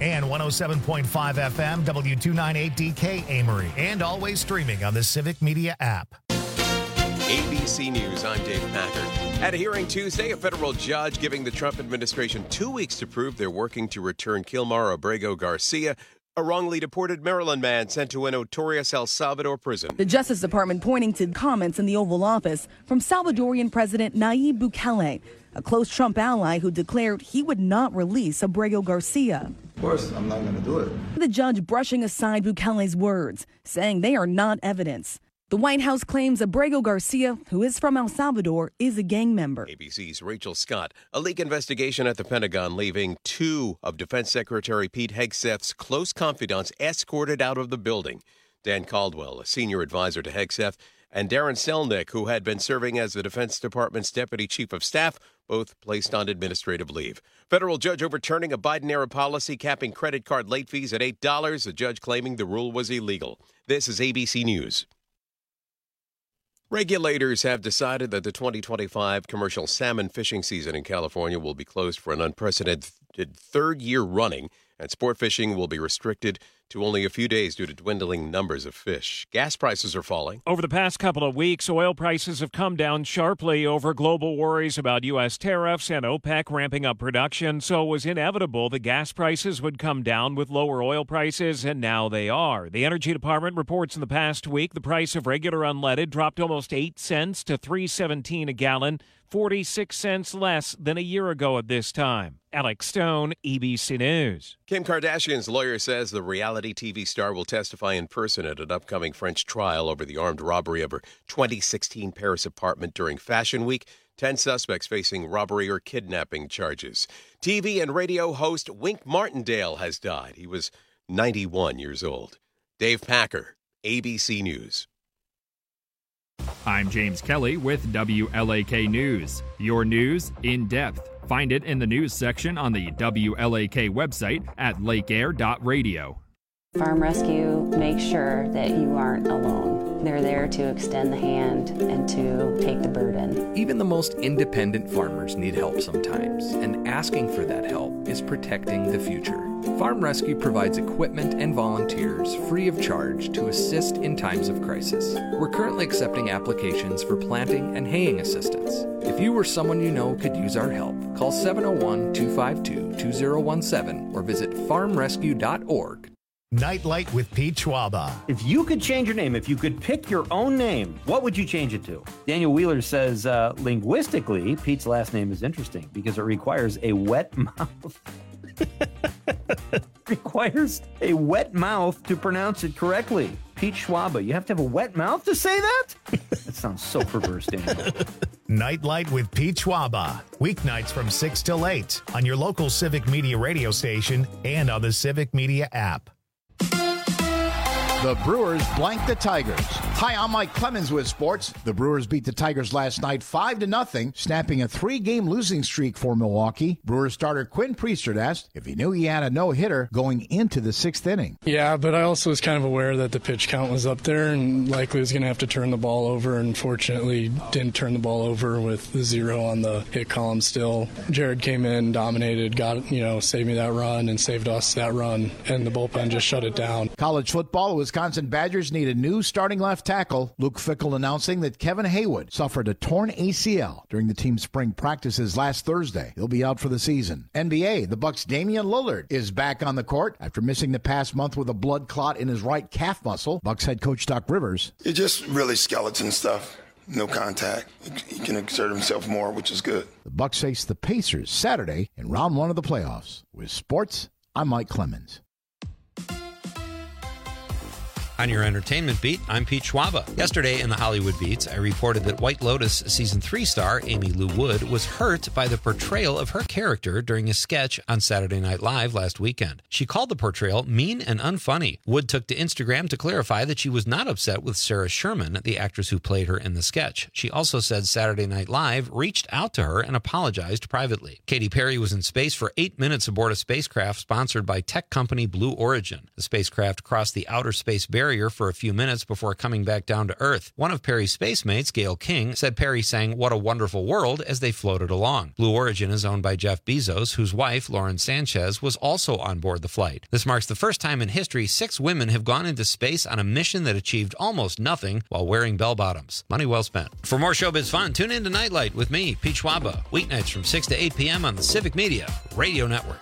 And 107.5 FM, W298DK Amory. And always streaming on the Civic Media app. ABC News, I'm Dave Packard. At a hearing Tuesday, a federal judge giving the Trump administration 2 weeks to prove they're working to return Kilmar Abrego Garcia, a wrongly deported Maryland man sent to a notorious El Salvador prison. The Justice Department pointing to comments in the Oval Office from Salvadorian President Nayib Bukele, a close Trump ally who declared he would not release Abrego Garcia. Of course, I'm not going to do it. The judge brushing aside Bukele's words, saying they are not evidence. The White House claims Abrego Garcia, who is from El Salvador, is a gang member. ABC's Rachel Scott. A leak investigation at the Pentagon leaving two of Defense Secretary Pete Hegseth's close confidants escorted out of the building. Dan Caldwell, a senior advisor to Hegseth, and Darren Selnick, who had been serving as the Defense Department's Deputy Chief of Staff, both placed on administrative leave. Federal judge overturning a Biden-era policy capping credit card late fees at $8, a judge claiming the rule was illegal. This is ABC News. Regulators have decided that the 2025 commercial salmon fishing season in California will be closed for an unprecedented third year running, and sport fishing will be restricted to only a few days due to dwindling numbers of fish. Gas prices are falling. Over the past couple of weeks, oil prices have come down sharply over global worries about U.S. tariffs and OPEC ramping up production, so it was inevitable the gas prices would come down with lower oil prices, and now they are. The Energy Department reports in the past week the price of regular unleaded dropped almost 8 cents to $3.17 a gallon, 46 cents less than a year ago at this time. Alex Stone, ABC News. Kim Kardashian's lawyer says the reality TV star will testify in person at an upcoming French trial over the armed robbery of her 2016 Paris apartment during Fashion Week. 10 suspects facing robbery or kidnapping charges. TV and radio host Wink Martindale has died. He was 91 years old. Dave Packer, ABC News. I'm James Kelly with WLAK News. Your news in depth. Find it in the news section on the WLAK website at lakeair.radio. Farm Rescue makes sure that you aren't alone. They're there to extend the hand and to take the burden. Even the most independent farmers need help sometimes, and asking for that help is protecting the future. Farm Rescue provides equipment and volunteers free of charge to assist in times of crisis. We're currently accepting applications for planting and haying assistance. If you or someone you know could use our help, call 701-252-2017 or visit farmrescue.org. Nightlight with Pete Schwaba. If you could change your name, if you could pick your own name, what would you change it to? Daniel Wheeler says, linguistically, Pete's last name is interesting because it requires a wet mouth. Requires a wet mouth to pronounce it correctly. Pete Schwaba. You have to have a wet mouth to say that? That sounds so perverse, Daniel. Nightlight with Pete Schwaba. Weeknights from 6 till 8 on your local Civic Media radio station and on the Civic Media app. The Brewers blanked the Tigers. Hi, I'm Mike Clemens with sports. The Brewers beat the Tigers last night 5-0, snapping a 3-game losing streak for Milwaukee. Brewers starter Quinn Priestert asked if he knew he had a no-hitter going into the 6th inning. Yeah, but I also was kind of aware that the pitch count was up there and likely was going to have to turn the ball over, and fortunately didn't turn the ball over with the 0 on the hit column still. Jared came in, dominated, saved me that run and saved us that run, and the bullpen just shut it down. College football, Wisconsin Badgers need a new starting left tackle. Luke Fickell announcing that Kevin Haywood suffered a torn ACL during the team's spring practices last Thursday. He'll be out for the season. NBA, the Bucks' Damian Lillard is back on the court after missing the past month with a blood clot in his right calf muscle. Bucks head coach Doc Rivers. It's just really skeleton stuff. No contact. He can exert himself more, which is good. The Bucks face the Pacers Saturday in round 1 of the playoffs. With sports, I'm Mike Clemens. On your entertainment beat, I'm Pete Schwaba. Yesterday in the Hollywood Beats, I reported that White Lotus Season 3 star Amy Lou Wood was hurt by the portrayal of her character during a sketch on Saturday Night Live last weekend. She called the portrayal mean and unfunny. Wood took to Instagram to clarify that she was not upset with Sarah Sherman, the actress who played her in the sketch. She also said Saturday Night Live reached out to her and apologized privately. Katy Perry was in space for 8 minutes aboard a spacecraft sponsored by tech company Blue Origin. The spacecraft crossed the outer space barrier carrier for a few minutes before coming back down to Earth. One of Perry's space mates, Gail King, said Perry sang "What a Wonderful World" as they floated along. Blue Origin is owned by Jeff Bezos, whose wife, Lauren Sanchez, was also on board the flight. This marks the first time in history 6 women have gone into space on a mission that achieved almost nothing while wearing bell-bottoms. Money well spent. For more showbiz fun, tune in to Nightlight with me, Pete Schwaba, weeknights from 6 to 8 p.m. on the Civic Media Radio Network.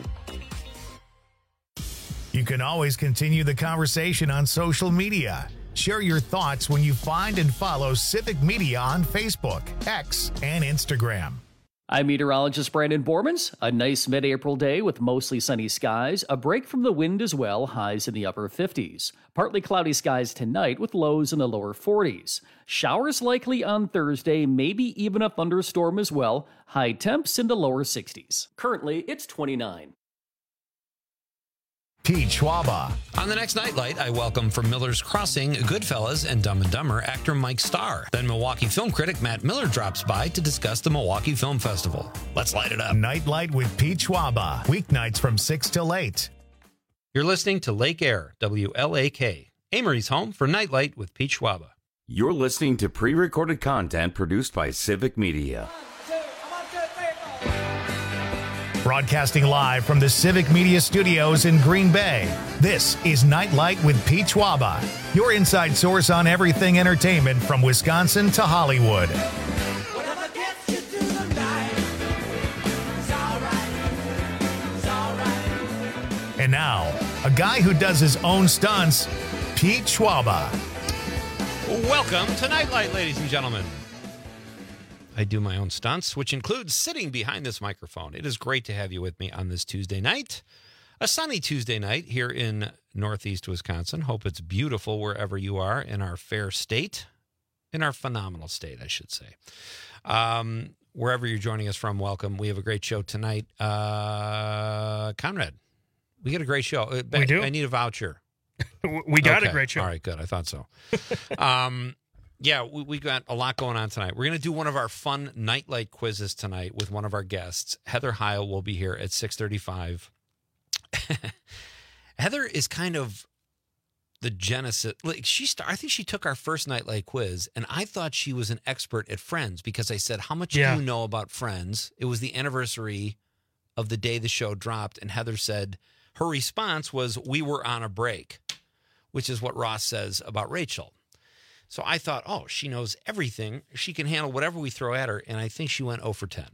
You can always continue the conversation on social media. Share your thoughts when you find and follow Civic Media on Facebook, X, and Instagram. I'm meteorologist Brandon Bormans. A nice mid-April day with mostly sunny skies, a break from the wind as well, highs in the upper 50s. Partly cloudy skies tonight with lows in the lower 40s. Showers likely on Thursday, maybe even a thunderstorm as well, high temps in the lower 60s. Currently, it's 29. Pete Schwaba. On the next Nightlight, I welcome from Miller's Crossing, Goodfellas, and Dumb and Dumber actor Mike Starr. Then Milwaukee film critic Matt Miller drops by to discuss the Milwaukee Film Festival. Let's light it up. Nightlight with Pete Schwaba. Weeknights from 6 till 8. You're listening to Lake Air, WLAK, Amory's home for Nightlight with Pete Schwaba. You're listening to pre-recorded content produced by Civic Media. Broadcasting live from the Civic Media Studios in Green Bay, this is Nightlight with Pete Schwaba, your inside source on everything entertainment from Wisconsin to Hollywood. And now, a guy who does his own stunts, Pete Schwaba. Welcome to Nightlight, ladies and gentlemen. I do my own stunts, which includes sitting behind this microphone. It is great to have you with me on this Tuesday night, a sunny Tuesday night here in Northeast Wisconsin. Hope it's beautiful wherever you are in our fair state, in our phenomenal state, I should say. Wherever you're joining us from, welcome. We have a great show tonight. Conrad, we got a great show. We do. I need a voucher. We got a great show. All right, good. I thought so. Yeah, we got a lot going on tonight. We're going to do one of our fun Nightlight quizzes tonight with one of our guests. Heather Heil will be here at 6:35. Heather is kind of the genesis. Like I think she took our first Nightlight quiz, and I thought she was an expert at Friends because I said, "How much do you know about Friends?" It was the anniversary of the day the show dropped, and Heather said her response was, "We were on a break," which is what Ross says about Rachel. So I thought, oh, she knows everything. She can handle whatever we throw at her. And I think she went 0 for 10.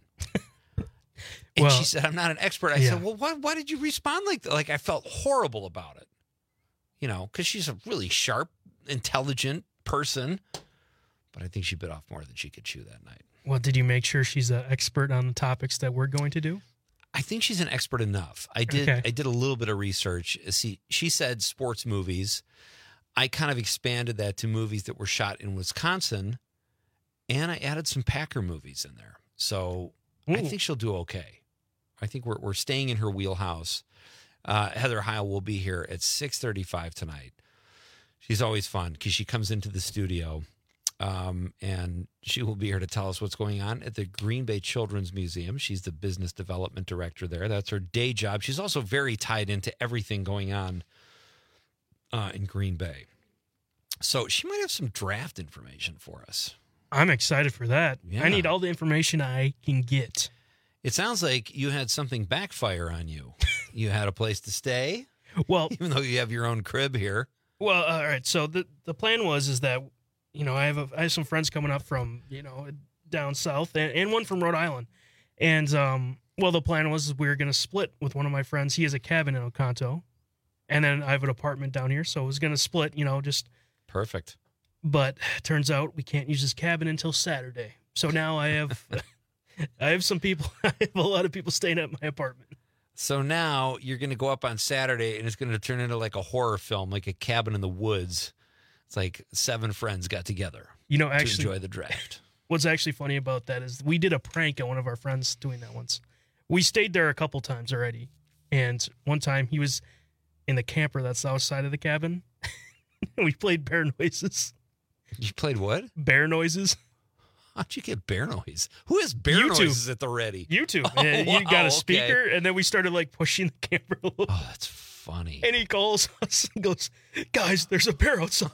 And she said, I'm not an expert. I said, well, why did you respond like that? Like, I felt horrible about it. You know, because she's a really sharp, intelligent person. But I think she bit off more than she could chew that night. Well, did you make sure she's an expert on the topics that we're going to do? I think she's an expert enough. I did a little bit of research. See, she said sports movies. I kind of expanded that to movies that were shot in Wisconsin, and I added some Packer movies in there. So I think she'll do okay. I think we're staying in her wheelhouse. Heather Heil will be here at 6:35 tonight. She's always fun because she comes into the studio, and she will be here to tell us what's going on at the Green Bay Children's Museum. She's the business development director there. That's her day job. She's also very tied into everything going on in Green Bay. So she might have some draft information for us. I'm excited for that. Yeah. I need all the information I can get. It sounds like you had something backfire on you. You had a place to stay? Well, even though you have your own crib here. Well, all right. So the plan was that, you know, I have some friends coming up from, you know, down south and one from Rhode Island. And, well, the plan was we were going to split with one of my friends. He has a cabin in Oconto. And then I have an apartment down here, so it was going to split, you know, just... Perfect. But turns out we can't use this cabin until Saturday. So now I have some people, I have a lot of people staying at my apartment. So now you're going to go up on Saturday, and it's going to turn into like a horror film, like a cabin in the woods. It's like 7 friends got together to enjoy the draft. What's actually funny about that is we did a prank on one of our friends doing that once. We stayed there a couple times already. And one time he was... in the camper that's outside of the cabin. We played bear noises. You played what? Bear noises. How'd you get bear noise? Who has bear noises at the ready? YouTube. Oh, You got a speaker, okay. and then we started like pushing the camper a little. Oh, that's funny. And he calls us and goes, guys, there's a bear outside.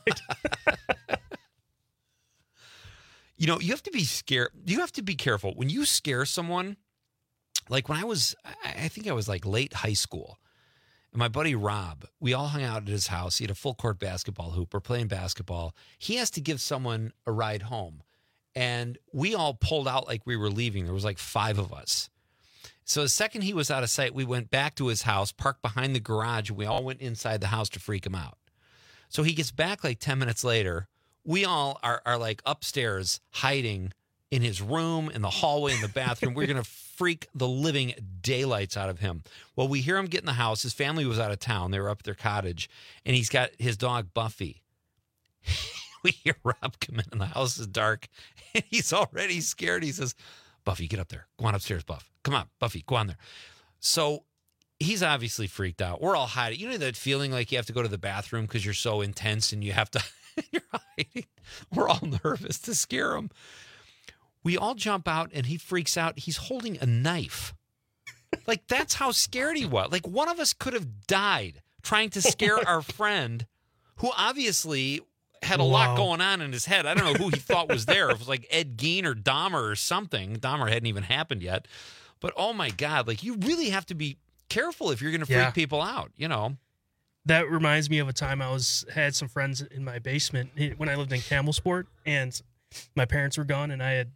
You know, you have to be scared. You have to be careful when you scare someone. Like when I think I was like late high school. And my buddy Rob, we all hung out at his house. He had a full court basketball hoop. We're playing basketball. He has to give someone a ride home. And we all pulled out like we were leaving. There was like 5 of us. So the second he was out of sight, we went back to his house, parked behind the garage, and we all went inside the house to freak him out. So he gets back like 10 minutes later. We all are like upstairs hiding in his room, in the hallway, in the bathroom. We're going to freak the living daylights out of him. Well, we hear him get in the house. His family was out of town. They were up at their cottage, and he's got his dog, Buffy. We hear Rob come in, and the house is dark, and he's already scared. He says, Buffy, get up there. Go on upstairs, Buff. Come on, Buffy, go on there. So he's obviously freaked out. We're all hiding. You know that feeling like you have to go to the bathroom because you're so intense and you have to, you're hiding. We're all nervous to scare him. We all jump out, and he freaks out. He's holding a knife. Like, that's how scared he was. Like, one of us could have died trying to scare our friend, who obviously had a lot going on in his head. I don't know who he thought was there. If it was like Ed Gein or Dahmer or something. Dahmer hadn't even happened yet. But, oh, my God, like, you really have to be careful if you're going to freak people out, you know. That reminds me of a time had some friends in my basement when I lived in Camelsport, and my parents were gone, and I had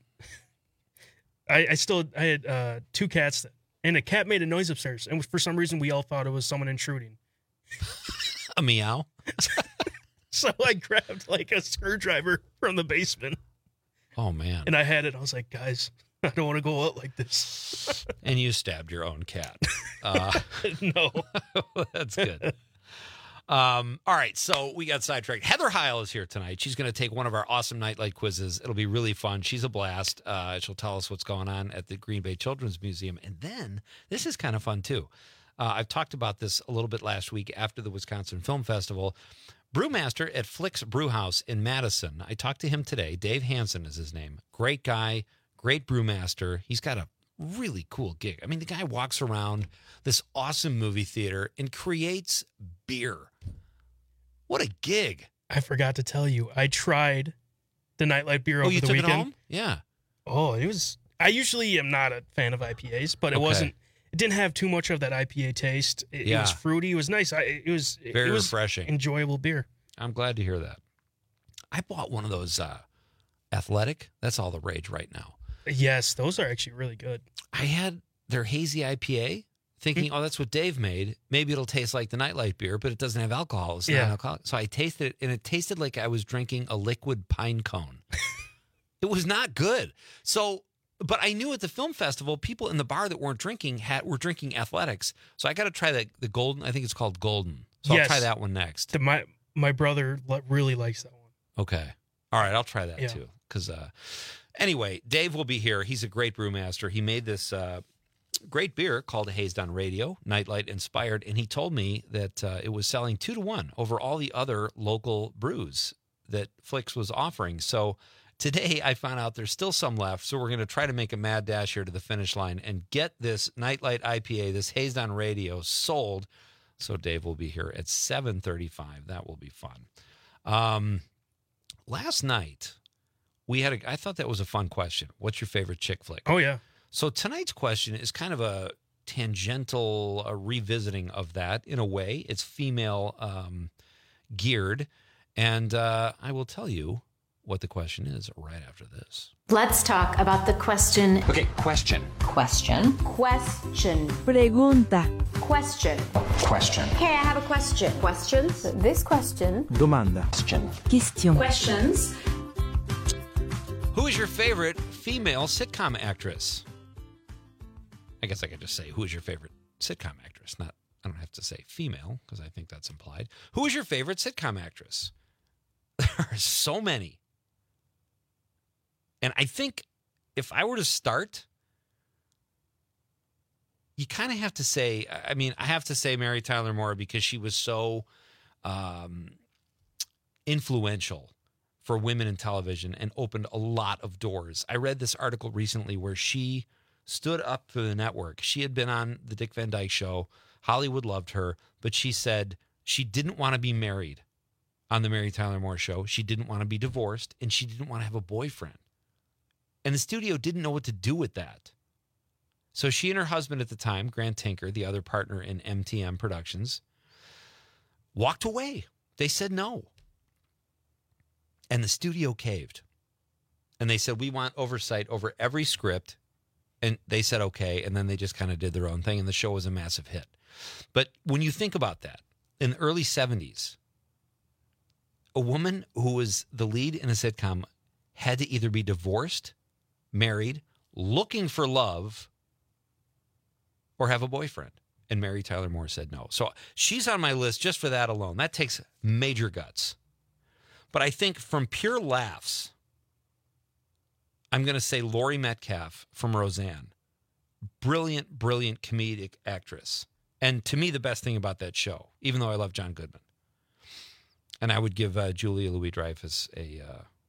2 cats, and a cat made a noise upstairs, and for some reason we all thought it was someone intruding. A meow. So I grabbed like a screwdriver from the basement. Oh man! And I had it. I was like, guys, I don't want to go out like this. And you stabbed your own cat. No, that's good. All right, so we got sidetracked. Heather Heil is here tonight. She's going to take one of our awesome Nightlight quizzes. It'll be really fun. She's a blast. She'll tell us what's going on at the Green Bay Children's Museum. And then, this is kind of fun, too. I've talked about this a little bit last week after the Wisconsin Film Festival. Brewmaster at Flick's Brewhouse in Madison. I talked to him today. Dave Hansen is his name. Great guy, great brewmaster. He's got a really cool gig. I mean, the guy walks around this awesome movie theater and creates beer. What a gig. I forgot to tell you, I tried the Nightlight beer over the weekend. Oh, you took it home? Yeah. Oh, it was... I usually am not a fan of IPAs, but it wasn't... It didn't have too much of that IPA taste. It was fruity. It was nice. It was very refreshing. Enjoyable beer. I'm glad to hear that. I bought one of those Athletic. That's all the rage right now. Yes, those are actually really good. I had their hazy IPA, thinking, oh, that's what Dave made. Maybe it'll taste like the Nightlight beer, but it doesn't have alcohol. It's not alcoholic. So I tasted it, and it tasted like I was drinking a liquid pine cone. It was not good. So, but I knew at the film festival, people in the bar that weren't drinking were drinking Athletics. So I got to try the Golden. I think it's called Golden. So I'll try that one next. My brother really likes that one. Okay. All right, I'll try that too. Because anyway, Dave will be here. He's a great brewmaster. He made this great beer called Hazed on Radio, Nightlight inspired, and he told me that it was selling 2-to-1 over all the other local brews that Flicks was offering. So today I found out there's still some left, so we're going to try to make a mad dash here to the finish line and get this Nightlight IPA, this Hazed on Radio, sold. So Dave will be here at 7:35. That will be fun. Last night, I thought that was a fun question. What's your favorite chick flick? Oh, yeah. So tonight's question is kind of a tangential revisiting of that in a way. It's female geared. And I will tell you what the question is right after this. Let's talk about the question. Okay, question. Question. Question. Pregunta. Question. Question. Hey, I have a question. Questions? This question. Domanda. Question. Questions. Who is your favorite female sitcom actress? I guess I could just say, who is your favorite sitcom actress? I don't have to say female, because I think that's implied. Who is your favorite sitcom actress? There are so many. And I think if I were to start, you kind of have to say, I have to say Mary Tyler Moore because she was so influential for women in television and opened a lot of doors. I read this article recently where she stood up for the network. She had been on the Dick Van Dyke Show. Hollywood loved her. but she said she didn't want to be married on the Mary Tyler Moore Show. She didn't want to be divorced, and she didn't want to have a boyfriend. And the studio didn't know what to do with that. So she and her husband at the time, Grant Tinker, the other partner in MTM Productions, walked away. They said no. And the studio caved. And they said, we want oversight over every script. And they said, okay. And then they just kind of did their own thing. And the show was a massive hit. But when you think about that, in the early 70s, a woman who was the lead in a sitcom had to either be divorced, married, looking for love, or have a boyfriend. And Mary Tyler Moore said no. So she's on my list just for that alone. That takes major guts. But I think from pure laughs, I'm going to say Laurie Metcalf from Roseanne. Brilliant, brilliant comedic actress. And to me, the best thing about that show, even though I love John Goodman. And I would give Julia Louis-Dreyfus a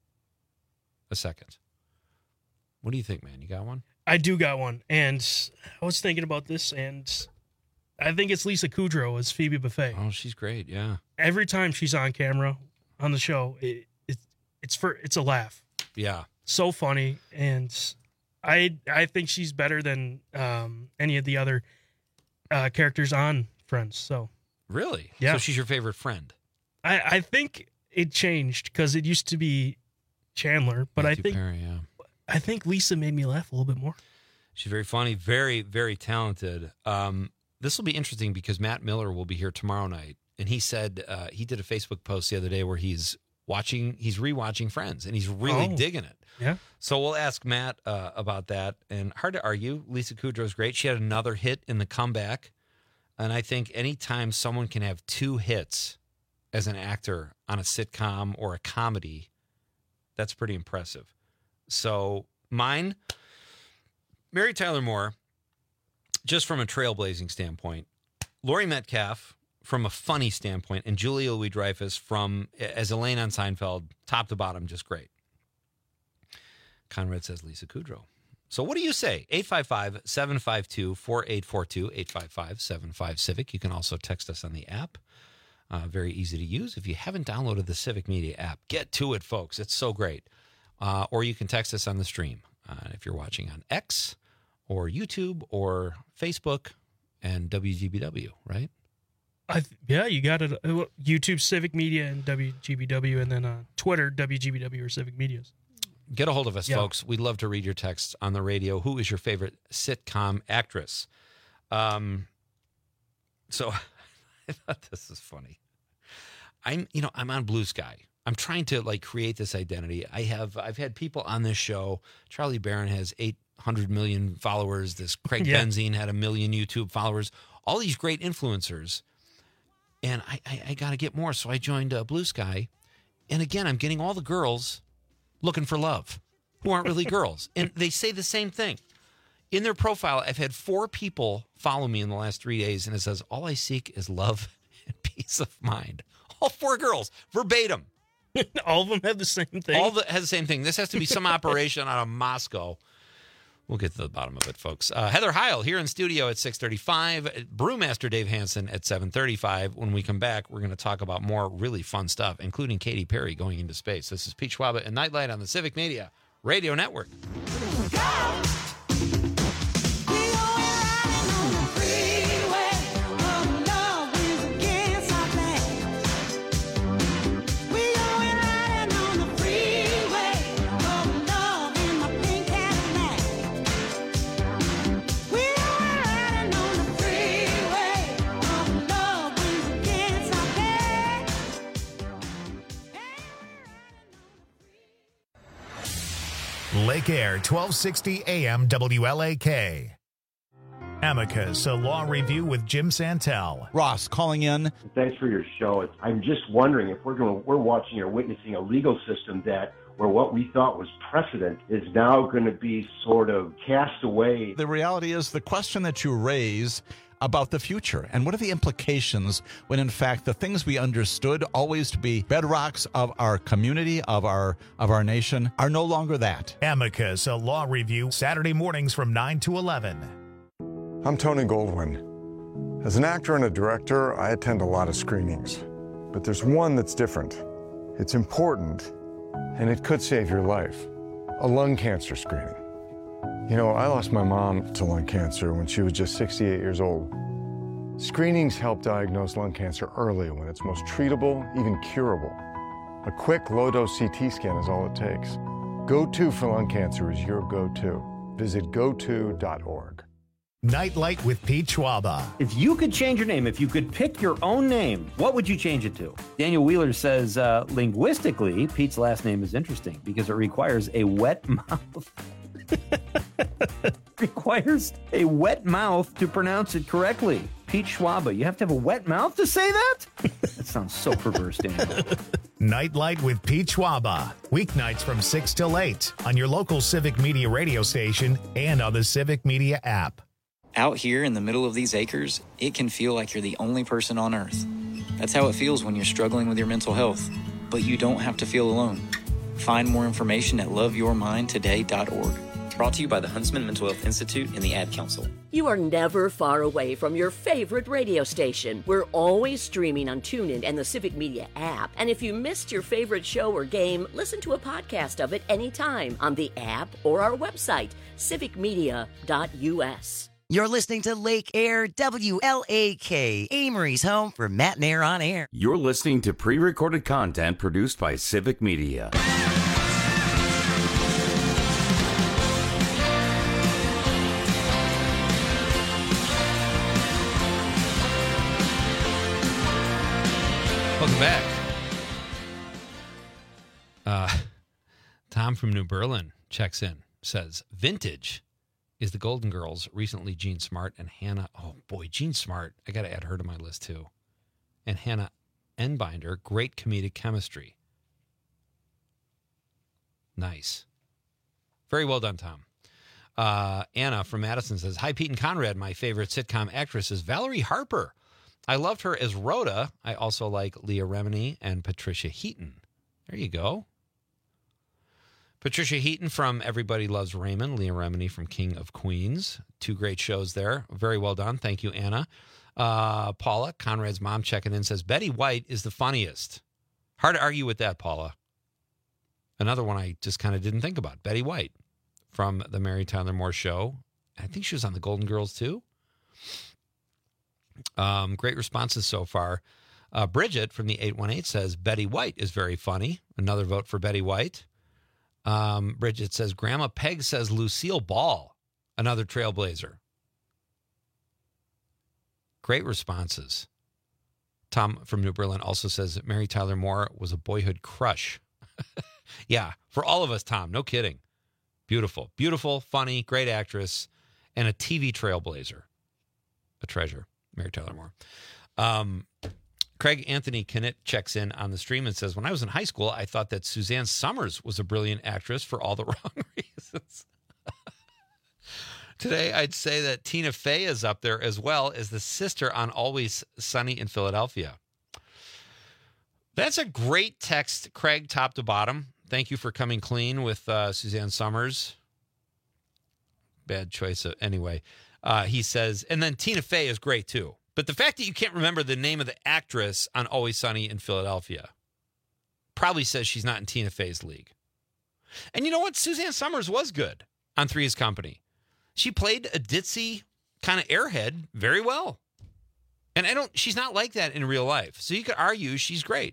second. What do you think, man? You got one? I do got one. And I was thinking about this, and I think it's Lisa Kudrow as Phoebe Buffay. Oh, she's great, yeah. Every time she's on camera on the show, it's a laugh. Yeah. So funny, and I think she's better than any of the other characters on Friends. So really? Yeah. So she's your favorite friend? I think it changed because it used to be Chandler, but Matthew Perry, yeah. I think Lisa made me laugh a little bit more. She's very funny, very, very talented. This will be interesting because Matt Miller will be here tomorrow night. And he said he did a Facebook post the other day where he's rewatching Friends, and he's really digging it. Yeah. So we'll ask Matt about that. And hard to argue, Lisa Kudrow's great. She had another hit in The Comeback. And I think anytime someone can have two hits as an actor on a sitcom or a comedy, that's pretty impressive. So mine, Mary Tyler Moore, just from a trailblazing standpoint, Laurie Metcalf from a funny standpoint, and Julia Louis-Dreyfus as Elaine on Seinfeld, top to bottom, just great. Conrad says Lisa Kudrow. So what do you say? 855-752-4842, 855-75-CIVIC. You can also text us on the app. Very easy to use. If you haven't downloaded the Civic Media app, get to it, folks. It's so great. Or you can text us on the stream if you're watching on X or YouTube or Facebook and WGBW, right? Yeah, you got it. YouTube, Civic Media, and WGBW, and then Twitter, WGBW or Civic Medias. Get a hold of us, folks. We'd love to read your texts on the radio. Who is your favorite sitcom actress? So I thought this is funny. I'm on Blue Sky. I'm trying to create this identity. I've had people on this show. Charlie Barron has 800 million followers. This Craig Benzine had 1 million YouTube followers. All these great influencers. And I got to get more. So I joined Blue Sky. And again, I'm getting all the girls looking for love who aren't really girls. And they say the same thing. In their profile, I've had 4 people follow me in the last 3 days. And it says, all I seek is love and peace of mind. All 4 girls, verbatim. All of them have the same thing. All has the same thing. This has to be some operation out of Moscow. We'll get to the bottom of it, folks. Heather Heil here in studio at 6:35. Brewmaster Dave Hansen at 7:35. When we come back, we're going to talk about more really fun stuff, including Katy Perry going into space. This is Pete Schwaba and Nightlight on the Civic Media Radio Network. Go! Lake Air, 1260 AM WLAK. Amicus, a law review with Jim Santel. Ross calling in. Thanks for your show. I'm just wondering if we're watching or witnessing a legal system where what we thought was precedent is now going to be sort of cast away. The reality is the question that you raise about the future and what are the implications when in fact the things we understood always to be bedrocks of our community, of our nation, are no longer that. Amicus, a law review, Saturday mornings from 9 to 11. I'm Tony Goldwyn. As an actor and a director, I attend a lot of screenings, but there's one that's different. It's important, and it could save your life. A lung cancer screening. You know, I lost my mom to lung cancer when she was just 68 years old. Screenings help diagnose lung cancer early when it's most treatable, even curable. A quick, low-dose CT scan is all it takes. Go-To for lung cancer is your go-to. Visit goto.org. Nightlight with Pete Schwaba. If you could change your name, if you could pick your own name, what would you change it to? Daniel Wheeler says, linguistically, Pete's last name is interesting because it requires a wet mouth. Requires a wet mouth to pronounce it correctly. Pete Schwaba, you have to have a wet mouth to say that? That sounds so perverse, Daniel. Nightlight with Pete Schwaba. Weeknights from 6 till 8 on your local Civic Media radio station and on the Civic Media app. Out here in the middle of these acres, it can feel like you're the only person on Earth. That's how it feels when you're struggling with your mental health. But you don't have to feel alone. Find more information at loveyourmindtoday.org. Brought to you by the Huntsman Mental Health Institute and the Ad Council. You are never far away from your favorite radio station. We're always streaming on TuneIn and the Civic Media app. And if you missed your favorite show or game, listen to a podcast of it anytime on the app or our website, civicmedia.us. You're listening to Lake Air WLAK, Amory's home for Matt and Air on Air. You're listening to pre-recorded content produced by Civic Media. Welcome back. Tom from New Berlin checks in, says, Vintage is the Golden Girls, recently Jean Smart and Hannah. Oh, boy, Jean Smart. I got to add her to my list, too. And Hannah Enbinder, great comedic chemistry. Nice. Very well done, Tom. Anna from Madison says, hi, Pete and Conrad. My favorite sitcom actress is Valerie Harper. I loved her as Rhoda. I also like Leah Remini and Patricia Heaton. There you go. Patricia Heaton from Everybody Loves Raymond. Leah Remini from King of Queens. Two great shows there. Very well done. Thank you, Anna. Paula, Conrad's mom, checking in, says, Betty White is the funniest. Hard to argue with that, Paula. Another one I just kind of didn't think about. Betty White from the Mary Tyler Moore Show. I think she was on the Golden Girls, too. Great responses so far. Bridget from the 818 says, Betty White is very funny. Another vote for Betty White. Bridget says, Grandma Peg says Lucille Ball, another trailblazer. Great responses. Tom from New Berlin also says that Mary Tyler Moore was a boyhood crush. Yeah, for all of us, Tom, no kidding. Beautiful, beautiful, funny, great actress, and a TV trailblazer. A treasure, Mary Tyler Moore. Craig Anthony Kennett checks in on the stream and says, when I was in high school, I thought that Suzanne Summers was a brilliant actress for all the wrong reasons. Today, I'd say that Tina Fey is up there as well as the sister on Always Sunny in Philadelphia. That's a great text, Craig, top to bottom. Thank you for coming clean with Suzanne Summers. Bad choice. Anyway, he says, and then Tina Fey is great too. But the fact that you can't remember the name of the actress on Always Sunny in Philadelphia probably says she's not in Tina Fey's league. And you know what? Suzanne Summers was good on Three's Company. She played a ditzy kind of airhead very well. And she's not like that in real life. So you could argue she's great.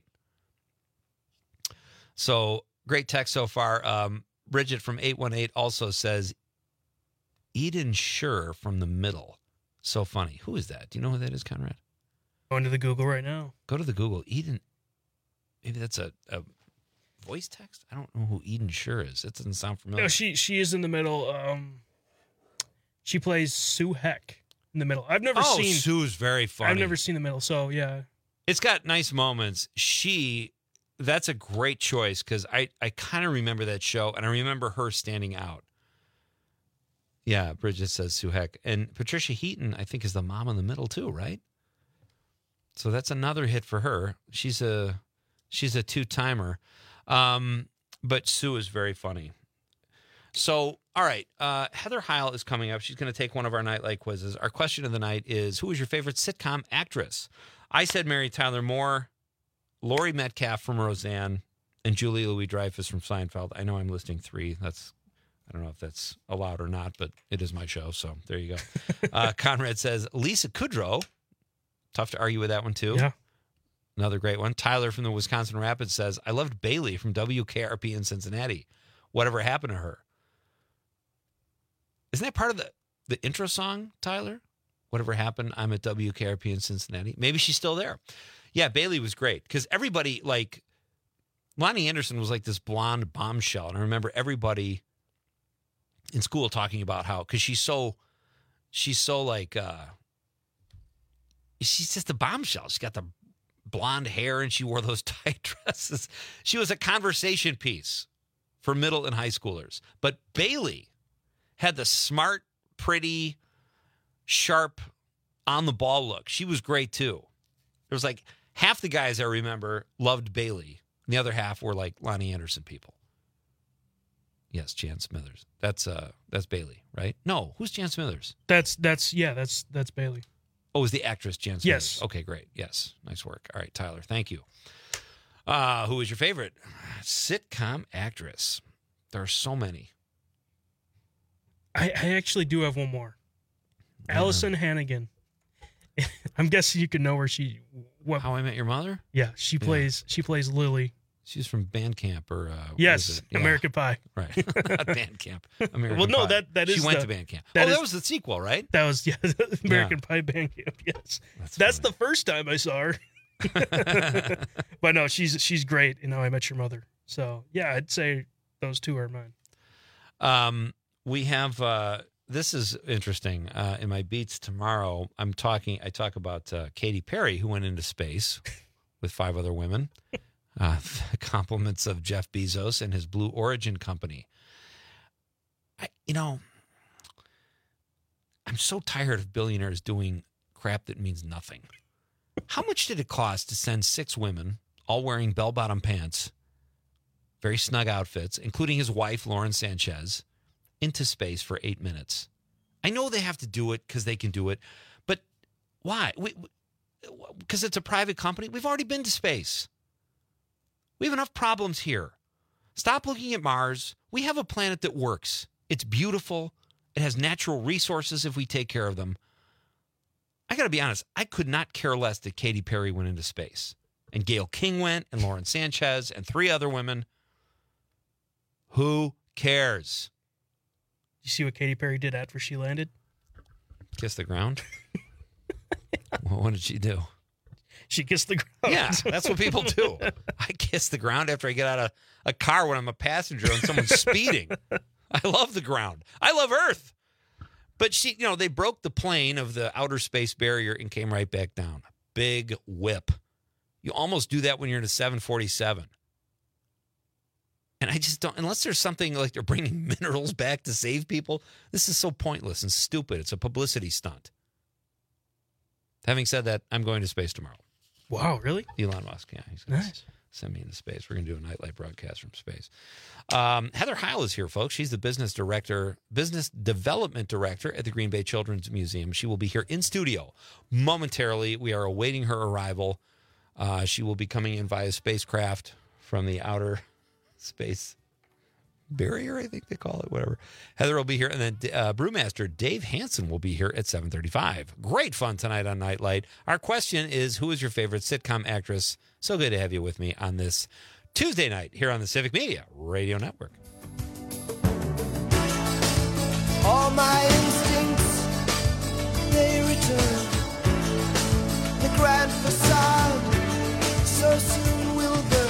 So great text so far. Bridget from 818 also says, Eden Scher from The Middle. So funny. Who is that? Do you know who that is, Conrad? Going to the Google right now. Go to the Google. Eden. Maybe that's a voice text? I don't know who Eden Scher is. That doesn't sound familiar. No, she is in The Middle. She plays Sue Heck in The Middle. I've never seen. Oh, Sue's very funny. I've never seen The Middle, so yeah. It's got nice moments. That's a great choice because I kind of remember that show and I remember her standing out. Yeah, Bridget says Sue Heck. And Patricia Heaton, I think, is the mom in The Middle too, right? So that's another hit for her. She's a two-timer. But Sue is very funny. So, all right. Heather Heil is coming up. She's going to take one of our Nightlight quizzes. Our question of the night is, who is your favorite sitcom actress? I said Mary Tyler Moore, Laurie Metcalf from Roseanne, and Julia Louis-Dreyfus from Seinfeld. I know I'm listing 3. I don't know if that's allowed or not, but it is my show, so there you go. Conrad says Lisa Kudrow. Tough to argue with that one, too. Yeah. Another great one. Tyler from the Wisconsin Rapids says, I loved Bailey from WKRP in Cincinnati. Whatever happened to her? Isn't that part of the intro song, Tyler? Whatever happened, I'm at WKRP in Cincinnati. Maybe she's still there. Yeah, Bailey was great because everybody, like, Lonnie Anderson was like this blonde bombshell. And I remember everybody in school talking about how, because she's so like, she's just a bombshell. She's got the blonde hair and she wore those tight dresses. She was a conversation piece for middle and high schoolers. But Bailey had the smart, pretty, sharp, on-the-ball look. She was great, too. There was like half the guys I remember loved Bailey. And the other half were like Lonnie Anderson people. Yes, Jan Smithers. That's Bailey, right? No, who's Jan Smithers? That's Bailey. Oh, is the actress Jan Smithers? Yes. Okay, great. Yes, nice work. All right, Tyler, thank you. Who is your favorite sitcom actress? There are so many. I actually do have one more. Allison Hannigan. I'm guessing you can know where she. How I Met Your Mother? Yeah, she plays Lily. She's from Bandcamp or yes, American Pie. Right, not Bandcamp. American well, no, Pie. that is. She went to Bandcamp. That was the sequel, right? That was American Pie Bandcamp. Yes, that's the first time I saw her. But no, she's great in How I Met Your Mother. So yeah, I'd say those two are mine. We have this is interesting. In my beats tomorrow, I talk about Katy Perry, who went into space with 5 other women. Compliments of Jeff Bezos and his Blue Origin company. I'm so tired of billionaires doing crap that means nothing. How much did it cost to send 6 women, all wearing bell-bottom pants, very snug outfits, including his wife, Lauren Sanchez, into space for 8 minutes? I know they have to do it because they can do it, but why? Because it's a private company? We've already been to space. We have enough problems here. Stop looking at Mars. We have a planet that works. It's beautiful. It has natural resources if we take care of them. I got to be honest, I could not care less that Katy Perry went into space. And Gayle King went, and Lauren Sanchez, and 3 other women. Who cares? You see what Katy Perry did after she landed? Kiss the ground? Well, what did she do? She kissed the ground. Yeah, that's what people do. I kiss the ground after I get out of a car when I'm a passenger and someone's speeding. I love the ground. I love Earth. But they broke the plane of the outer space barrier and came right back down. Big whip. You almost do that when you're in a 747. And I just don't, unless there's something like they're bringing minerals back to save people, this is so pointless and stupid. It's a publicity stunt. Having said that, I'm going to space tomorrow. Wow, really? Elon Musk, yeah. He's going to send me into space. We're going to do a nightlight broadcast from space. Heather Heil is here, folks. She's the business development director at the Green Bay Children's Museum. She will be here in studio momentarily. We are awaiting her arrival. She will be coming in via spacecraft from the outer space barrier, I think they call it, whatever. Heather will be here, and then brewmaster Dave Hansen will be here at 7:35. Great fun tonight on Nightlight. Our question is, who is your favorite sitcom actress? So good to have you with me on this Tuesday night here on the Civic Media Radio Network. All my instincts, they return. The grand facade so soon will burn.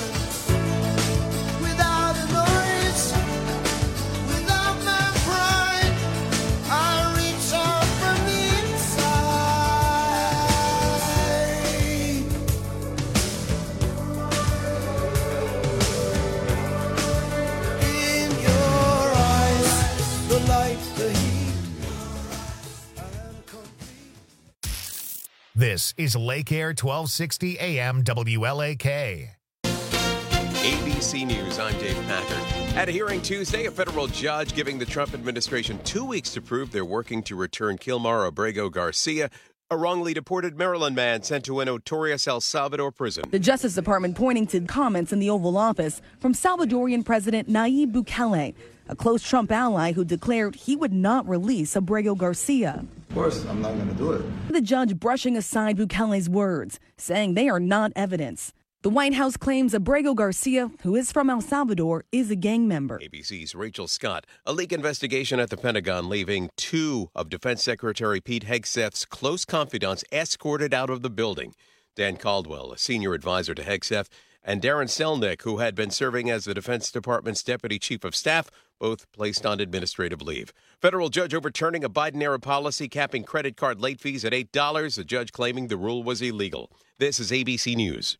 This is Lake Air 1260 AM WLAK. ABC News, I'm Dave Packard. At a hearing Tuesday, a federal judge giving the Trump administration 2 weeks to prove they're working to return Kilmar Abrego Garcia, a wrongly deported Maryland man sent to a notorious El Salvador prison. The Justice Department pointing to comments in the Oval Office from Salvadorian President Nayib Bukele, a close Trump ally who declared he would not release Abrego Garcia. Of course, I'm not going to do it. The judge brushing aside Bukele's words, saying they are not evidence. The White House claims Abrego Garcia, who is from El Salvador, is a gang member. ABC's Rachel Scott. A leak investigation at the Pentagon leaving 2 of Defense Secretary Pete Hegseth's close confidants escorted out of the building. Dan Caldwell, a senior advisor to Hegseth, and Darren Selnick, who had been serving as the Defense Department's Deputy Chief of Staff, both placed on administrative leave. Federal judge overturning a Biden-era policy capping credit card late fees at $8, the judge claiming the rule was illegal. This is ABC News.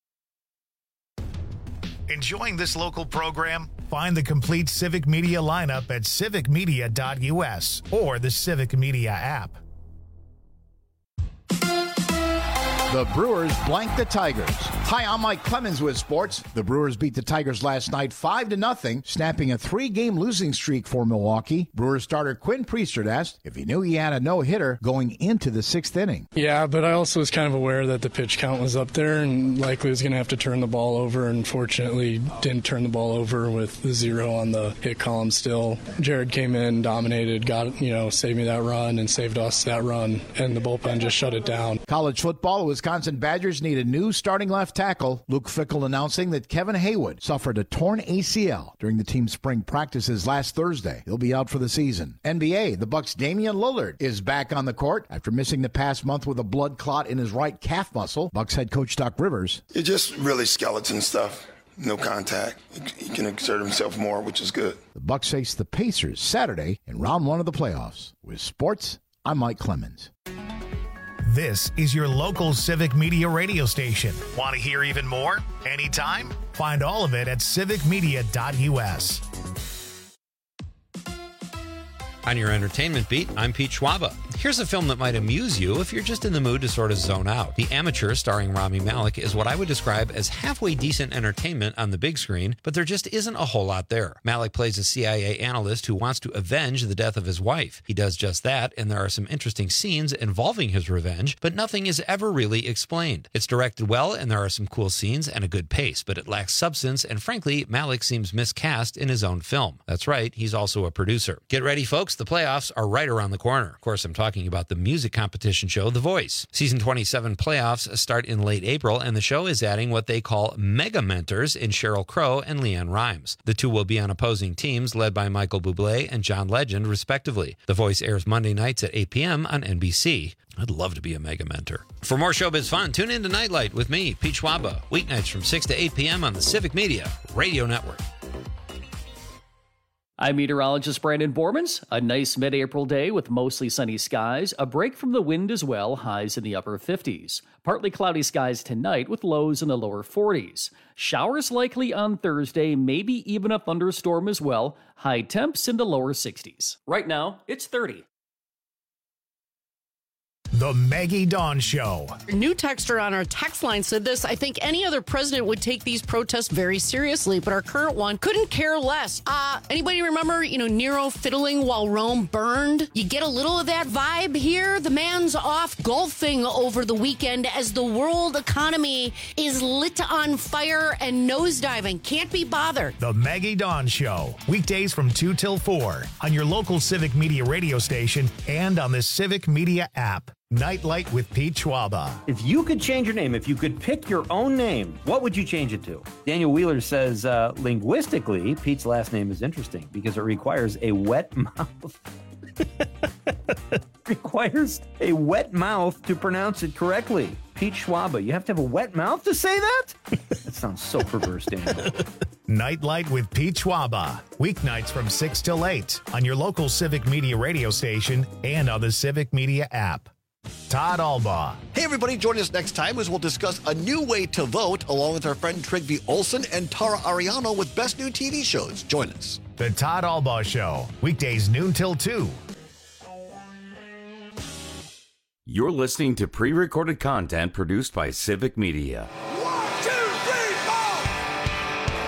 Enjoying this local program? Find the complete Civic Media lineup at civicmedia.us or the Civic Media app. The Brewers blank the Tigers. Hi, I'm Mike Clemens with sports. The Brewers beat the Tigers last night 5-0, snapping a 3-game losing streak for Milwaukee. Brewers starter Quinn Priestert asked if he knew he had a no-hitter going into the 6th inning. Yeah, but I also was kind of aware that the pitch count was up there and likely was going to have to turn the ball over, and fortunately didn't turn the ball over with the 0 on the hit column still. Jared came in, dominated, saved me that run and saved us that run, and the bullpen just shut it down. College football, Wisconsin Badgers need a new starting left tackle. Luke Fickell announcing that Kevin Haywood suffered a torn ACL during the team's spring practices last Thursday. He'll be out for the season. NBA, the Bucks' Damian Lillard is back on the court after missing the past month with a blood clot in his right calf muscle. Bucks head coach Doc Rivers. It's just really skeleton stuff. No contact. He can exert himself more, which is good. The Bucks face the Pacers Saturday in round 1 of the playoffs. With sports, I'm Mike Clemens. This is your local Civic Media radio station. Want to hear even more? Anytime? Find all of it at civicmedia.us. On your entertainment beat, I'm Pete Schwaba. Here's a film that might amuse you if you're just in the mood to sort of zone out. The Amateur, starring Rami Malek, is what I would describe as halfway decent entertainment on the big screen, but there just isn't a whole lot there. Malek plays a CIA analyst who wants to avenge the death of his wife. He does just that, and there are some interesting scenes involving his revenge, but nothing is ever really explained. It's directed well, and there are some cool scenes and a good pace, but it lacks substance, and frankly, Malek seems miscast in his own film. That's right, he's also a producer. Get ready, folks. The playoffs are right around the corner. Of course, I'm talking about the music competition show, The Voice. Season 27 playoffs start in late April, and the show is adding what they call mega mentors in Sheryl Crow and Leanne Rimes. The two will be on opposing teams led by Michael Bublé and John Legend, respectively. The Voice airs Monday nights at 8 p.m. on NBC. I'd love to be a mega mentor. For more showbiz fun, tune in to Nightlight with me, Pete Schwaba, weeknights from 6 to 8 p.m. on the Civic Media Radio Network. I'm meteorologist Brandon Bormans. A nice mid-April day with mostly sunny skies, a break from the wind as well, highs in the upper 50s. Partly cloudy skies tonight with lows in the lower 40s. Showers likely on Thursday, maybe even a thunderstorm as well, high temps in the lower 60s. Right now, it's 30. The Maggie Dawn Show. A new texter on our text line said this: I think any other president would take these protests very seriously, but our current one couldn't care less. Anybody remember, Nero fiddling while Rome burned? You get a little of that vibe here. The man's off golfing over the weekend as the world economy is lit on fire and nosediving. Can't be bothered. The Maggie Dawn Show. Weekdays from 2 till 4 on your local Civic Media radio station and on the Civic Media app. Nightlight with Pete Schwaba. If you could change your name, if you could pick your own name, what would you change it to? Daniel Wheeler says, linguistically, Pete's last name is interesting because it requires a wet mouth. Requires a wet mouth to pronounce it correctly. Pete Schwaba, you have to have a wet mouth to say that? That sounds so perverse, Daniel. Nightlight with Pete Schwaba. Weeknights from 6 till 8 on your local Civic Media radio station and on the Civic Media app. Todd Albaugh. Hey, everybody, join us next time as we'll discuss a new way to vote along with our friend Trygve Olsen and Tara Ariano with Best New TV Shows. Join us. The Todd Albaugh Show. Weekdays noon till 2. You're listening to pre-recorded content produced by Civic Media. 1, 2, 3, 4.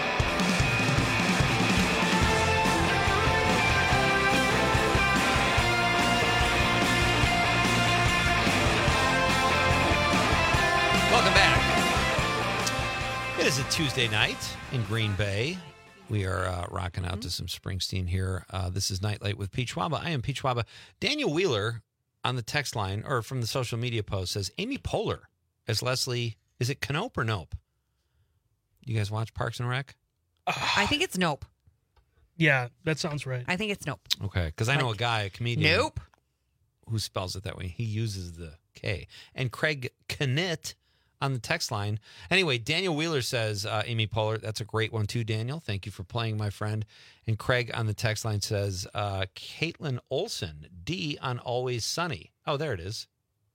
It is a Tuesday night in Green Bay. We are rocking out to some Springsteen here. This is Nightlight with Pete Schwaba. I am Pete Schwaba. Daniel Wheeler on the text line, or from the social media post, says Amy Poehler as Leslie. Is it Knope or Nope? You guys watch Parks and Rec? I think it's Nope. Yeah, that sounds right. I think it's Nope. Okay, because I know a guy, a comedian. Nope. Who spells it that way. He uses the K. And Craig Knit on the text line. Anyway, Daniel Wheeler says, Amy Poehler, that's a great one too, Daniel. Thank you for playing, my friend. And Craig on the text line says, Caitlin Olsen, D on Always Sunny. Oh, there it is.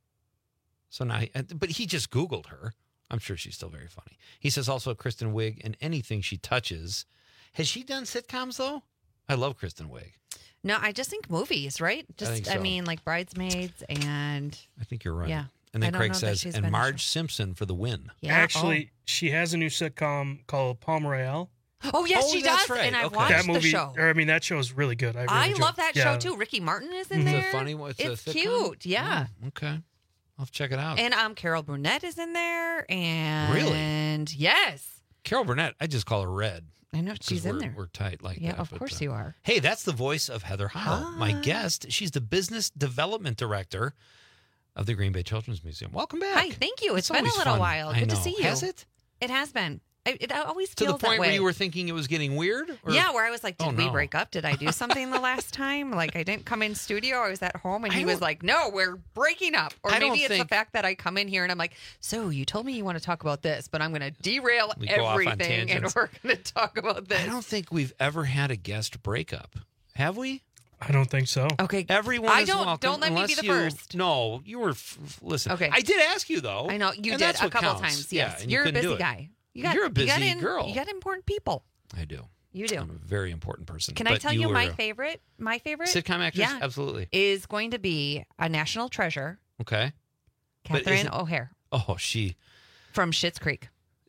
So now, but he just Googled her. I'm sure she's still very funny. He says also Kristen Wiig and anything she touches. Has she done sitcoms, though? I love Kristen Wiig. No, I just think movies, right? Just, I think so. mean, like Bridesmaids and... I think you're right. Yeah. And then I don't Craig know that says, she's and been- Marge Simpson for the win. Yeah. Actually, she has a new sitcom called Palm Royale. Oh, yes, Oh, she that's does. right. And I Okay. watched That movie, the show. or I mean, that show is really good. I I enjoy love it. that Yeah. show, too. Ricky Martin is in It's there. a funny one. It's a cute. Yeah. Okay. I'll have to check it out. And Carol Burnett is in there. And Really? Yes. Carol Burnett, I just call her Red. I know 'cause she's in we're- there. We're tight like Yeah, that. of but, course you are. Hey, that's the voice of Heather Howell, my guest. She's the business development director of the Green Bay Children's Museum. Welcome back. Hi, thank you. It's been a always little fun. while. I Good to know. see you. Has it? It has been. It always To feels the point that way. where you were thinking it was getting weird? Or- Yeah, where I was like, did Oh, we no. break up? Did I do something the last time? Like, I didn't come in studio. I was at home, and he was like, no, we're breaking up. Or I don't maybe it's the think- fact that I come in here, and I'm like, so you told me you want to talk about this, but I'm going to derail We go off on everything, and tangents. we're going to talk about this. I don't think we've ever had a guest breakup. Have we? I don't think so. Okay. Everyone I is don't- welcome. don't let me be unless the you- first. No, you were. Listen. Okay. I did ask you, though. I know you and did that's a what couple counts. times. Yeah, Yes, and you're a couldn't do busy it. guy. You're a busy girl. You got important people. I do. You do. I'm a very important person. Can I But tell you my were- favorite? My favorite Sitcom actress? Yeah, Absolutely. is going to be a national treasure, Okay. But Catherine isn't- O'Hare Oh, she from Schitt's Creek.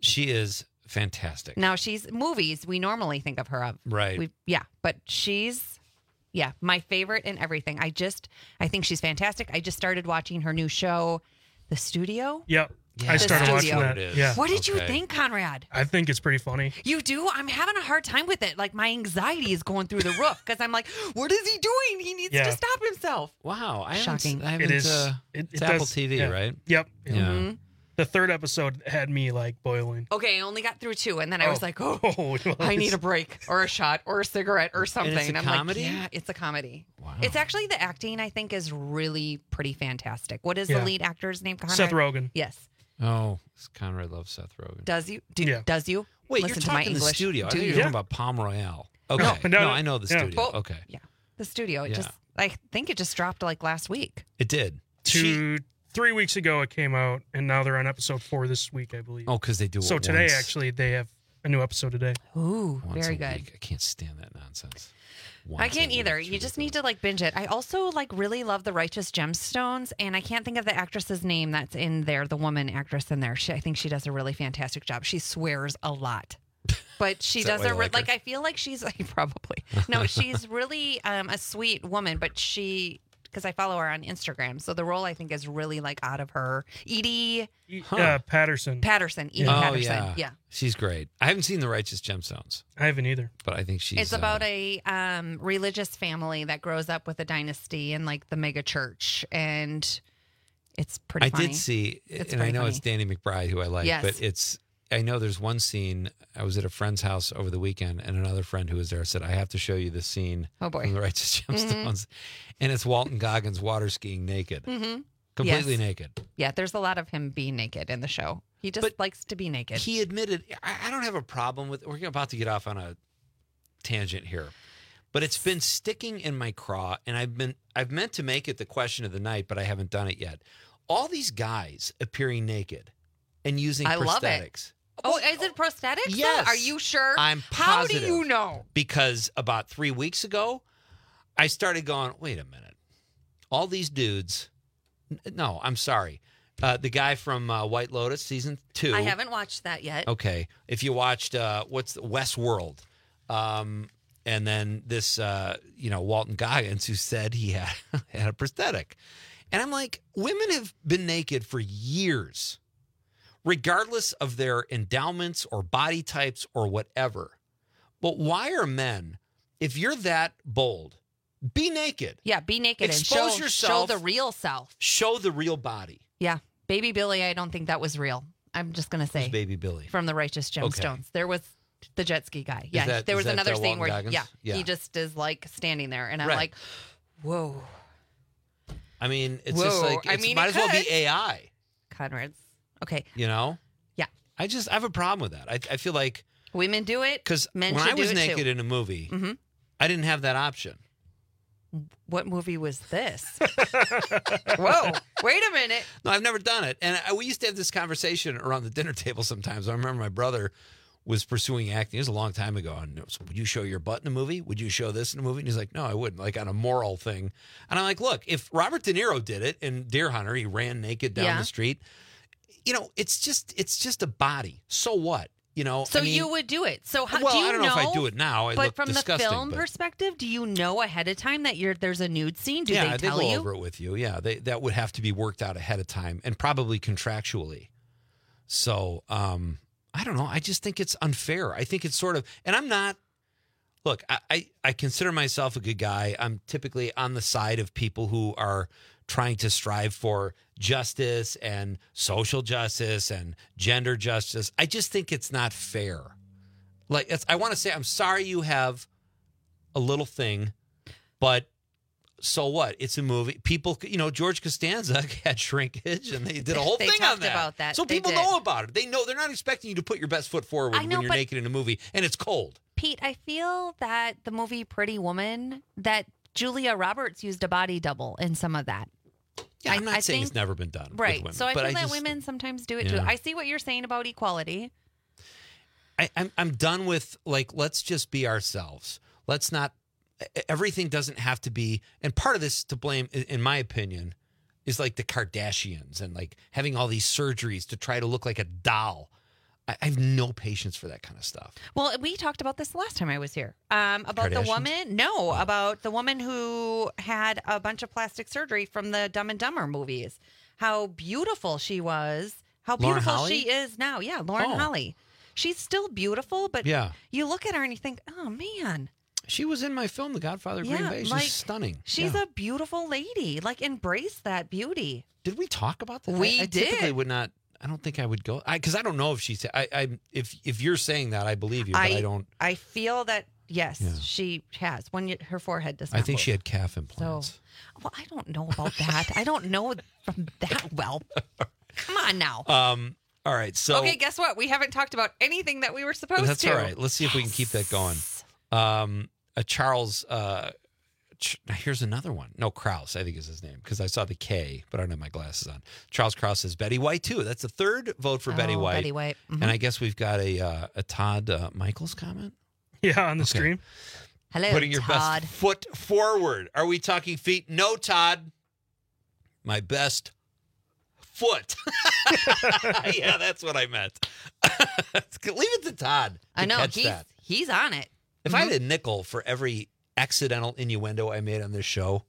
is fantastic. Now she's movies we normally think of her of. Right. But she's my favorite in everything. I think she's fantastic. I just started watching her new show, The Studio. Yep. Yeah, I started The watching Studio. that. Yeah. What did you Okay. think, Conrad? I think it's pretty funny. You do? I'm having a hard time with it. Like my anxiety is going through the roof because I'm like, what is he doing? He needs Yeah. to stop himself. Wow. I Shocking. haven't, It is. It's It Apple does- TV, yeah. right? Yep. Yeah. Mm-hmm. The third episode had me like boiling. Okay, I only got through 2, and then I was Oh. like, oh, well, I need a break or a shot or a cigarette or something. it's a I'm comedy? like, yeah, it's a comedy. Wow. It's actually the acting, I think, is really pretty fantastic. What is the Yeah. lead actor's name? Conrad? Seth Rogen. Yes. Oh, Conrad loves Seth Rogen. Does you? Yeah. Does you? Wait, Listen you're to my talking the English. studio. I Do thought you you? were talking about Palm Royale. Okay. No, No, I know the yeah. studio. Well, Okay. Yeah. The studio. It Yeah. just, I think it just dropped like last week. It did. 3 weeks ago it came out, and now they're on episode 4 this week, I believe. Oh, because they do it So today, once. actually, they have a new episode today. Ooh, Once very a good. week. I can't stand that nonsense. I Once a can't week. either. You just need to like binge it. I also like really love The Righteous Gemstones, and I can't think of the actress's name that's in there, the woman actress in there. I think she does a really fantastic job. She swears a lot. But she Is that does why you like her? I feel like she's probably. No, she's really a sweet woman, but because I follow her on Instagram. So the role I think is really like out of her. Edie Patterson. Edie Oh, Patterson. yeah. She's great. I haven't seen The Righteous Gemstones, I haven't either. but I think she's. It's about a religious family that grows up with a dynasty in like the mega church, and it's pretty I funny. did see, It's and I pretty know funny. it's Danny McBride who I like, Yes. but I know there's one scene. I was at a friend's house over the weekend, and another friend who was there said, I have to show you this scene Oh, boy. from The Righteous Gemstones. And it's Walton Goggins water skiing naked, Mm-hmm. completely Yes. naked. Yeah, there's a lot of him being naked in the show. He just likes to be naked. He admitted, I don't have a problem with, we're about to get off on a tangent here, but it's been sticking in my craw, and I've meant to make it the question of the night, but I haven't done it yet. All these guys appearing naked and using I love it. prosthetics. Oh, is it prosthetics? though? Yes. Are you sure? I'm How positive. do you know? Because about 3 weeks ago, I started going, wait a minute. All these dudes, no, I'm sorry. The guy from White Lotus season 2. I haven't watched that yet. Okay. If you watched Westworld, and then this, Walton Goggins, who said he had a prosthetic. And I'm like, women have been naked for years. regardless of their endowments or body types or whatever. But why are men, if you're that bold, be naked. Yeah, be naked Expose and yourself. show the real self. Show the real body. Yeah. Baby Billy, I don't think that was real. I'm just going to say. Who's Baby Billy? From the Righteous Gemstones. Okay. There was the jet ski guy. Yeah, there was another scene Walton where Goggins? Yeah. he just is like standing there. And I'm Right. like, whoa. I mean, it's Whoa. just like, I it's mean, might it as well be could. AI. Conrad's. Okay. You know? Yeah. I have a problem with that. I feel like, Women do it. because men when should I was do it naked too. in a movie, Mhm. I didn't have that option. What movie was this? Whoa. Wait a minute. No, I've never done it. And we used to have this conversation around the dinner table sometimes. I remember my brother was pursuing acting. It was a long time ago. And so, would you show your butt in a movie? Would you show this in a movie? And he's like, no, I wouldn't. Like on a moral thing. And I'm like, look, if Robert De Niro did it in Deer Hunter, he ran naked down the street. You know, it's just a body. So what? You know, So I mean, you would do it. So how well, do you I don't know if I do it now. I but look from disgusting, the film but- perspective, do you know ahead of time that there's a nude scene? Do yeah, they tell go you? over it with you. Yeah, that would have to be worked out ahead of time and probably contractually. So I don't know. I just think it's unfair. I think it's sort of, and I'm not. Look, I consider myself a good guy. I'm typically on the side of people who are trying to strive for justice and social justice and gender justice. I just think it's not fair. Like, I want to say, I'm sorry you have a little thing, but so what? It's a movie. People, George Costanza had shrinkage, and they did a whole They thing on talked that. about that. So They people did. know about it. They know they're not expecting you to put your best foot forward I know, when you're but- naked in a movie, and it's cold. Pete, I feel that the movie Pretty Woman, that Julia Roberts used a body double in some of that. Yeah, I'm not I saying think- it's never been done. with Right. women, So I but feel that just- women sometimes do it too. Yeah. I see what you're saying about equality. I'm done with, like, let's just be ourselves. Let's not, everything doesn't have to be, and part of this to blame, in my opinion, is like the Kardashians and like having all these surgeries to try to look like a doll. I have no patience for that kind of stuff. Well, we talked about this the last time I was here. About the Kardashians? woman. No, about the woman who had a bunch of plastic surgery from the Dumb and Dumber movies. How beautiful she was. How Lauren beautiful Holly? she is now. Yeah, Lauren Oh. Holly. She's still beautiful, but Yeah. you look at her and you think, oh, man. She was in my film, The Godfather of Green Bay. She's like, stunning. She's Yeah. a beautiful lady. Like, embrace that beauty. Did we talk about that? We I typically did. would not. I don't think I would go because I don't know if she's. If you're saying that, I believe you, but I don't. I feel that yes, Yeah. she has. Her forehead does not. I think move. she had calf implants. So, well, I don't know about that. I don't know from that well. Come on now. All right. So okay, guess what? We haven't talked about anything that we were supposed that's to. all right. Let's see if we can keep that going. Charles. Here's another one. No, Krause, I think is his name because I saw the K, but I don't have my glasses on. Charles Krause says Betty White too. That's the third vote for Betty White. Betty White. Mhm. And I guess we've got a Todd Michaels comment. Yeah, on the stream. Hello, Putting your Todd. best foot forward. Are we talking feet? No, Todd. My best foot. Yeah, that's what I meant. Leave it to Todd. To I know catch that. he's on it. If I had a nickel for every accidental innuendo I made on this show,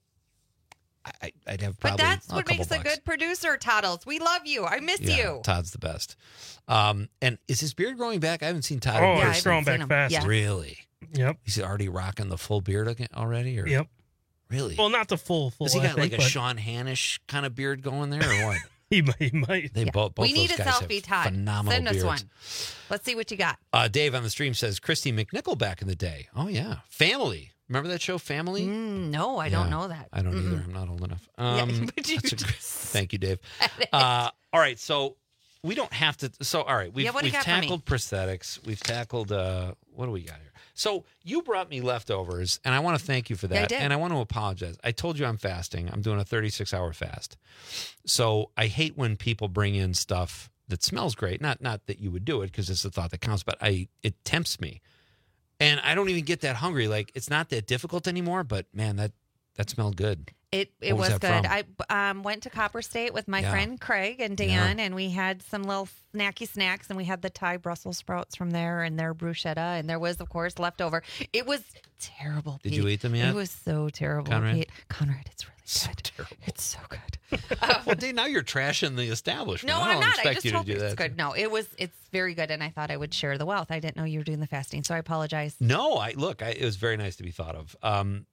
I'd have But probably that's a what couple makes a bucks. good producer, Toddles. We love you. I miss Yeah, you. Todd's the best. And is his beard growing back? I haven't seen Todd. Oh, in it's person. growing back fast. Yeah. Really? Yep. He's already rocking the full beard again already? Or? Yep. Really? Well, not the full. Has he I got think, like a but Sean Hannish kind of beard going there or what? He might. They both we need those a guys selfie, have Todd. phenomenal Send us beards. one. Let's see what you got. Dave on the stream says Christy McNichol back in the day. Oh yeah, Family. Remember that show, Family? No, I don't know that. I don't either. I'm not old enough. but you that's a just thank you, Dave. All right, so we don't have to. So all right, we've what do you got for me? tackled prosthetics. We've tackled what do we got here? So you brought me leftovers, and I want to thank you for that. Yeah, I did. And I want to apologize. I told you I'm fasting. I'm doing a 36-hour fast. So I hate when people bring in stuff that smells great. Not that you would do it because it's the thought that counts, but it tempts me. And I don't even get that hungry. Like, it's not that difficult anymore, but man, that smelled good. It What was was that good. from? I went to Copper State with my Yeah. friend Craig and Dan, and we had some little snacky snacks, and we had the Thai Brussels sprouts from there and their bruschetta, and there was, of course, leftover. It was terrible, Pete. Did you eat them yet? It was so terrible, Conrad? Pete. Conrad, it's really So good. terrible. It's so good. Well, Dave, now you're trashing the establishment. No, I I'm don't not. I expect just you to hope do it's that. good. No, it's very good, and I thought I would share the wealth. I didn't know you were doing the fasting, so I apologize. No, it was very nice to be thought of.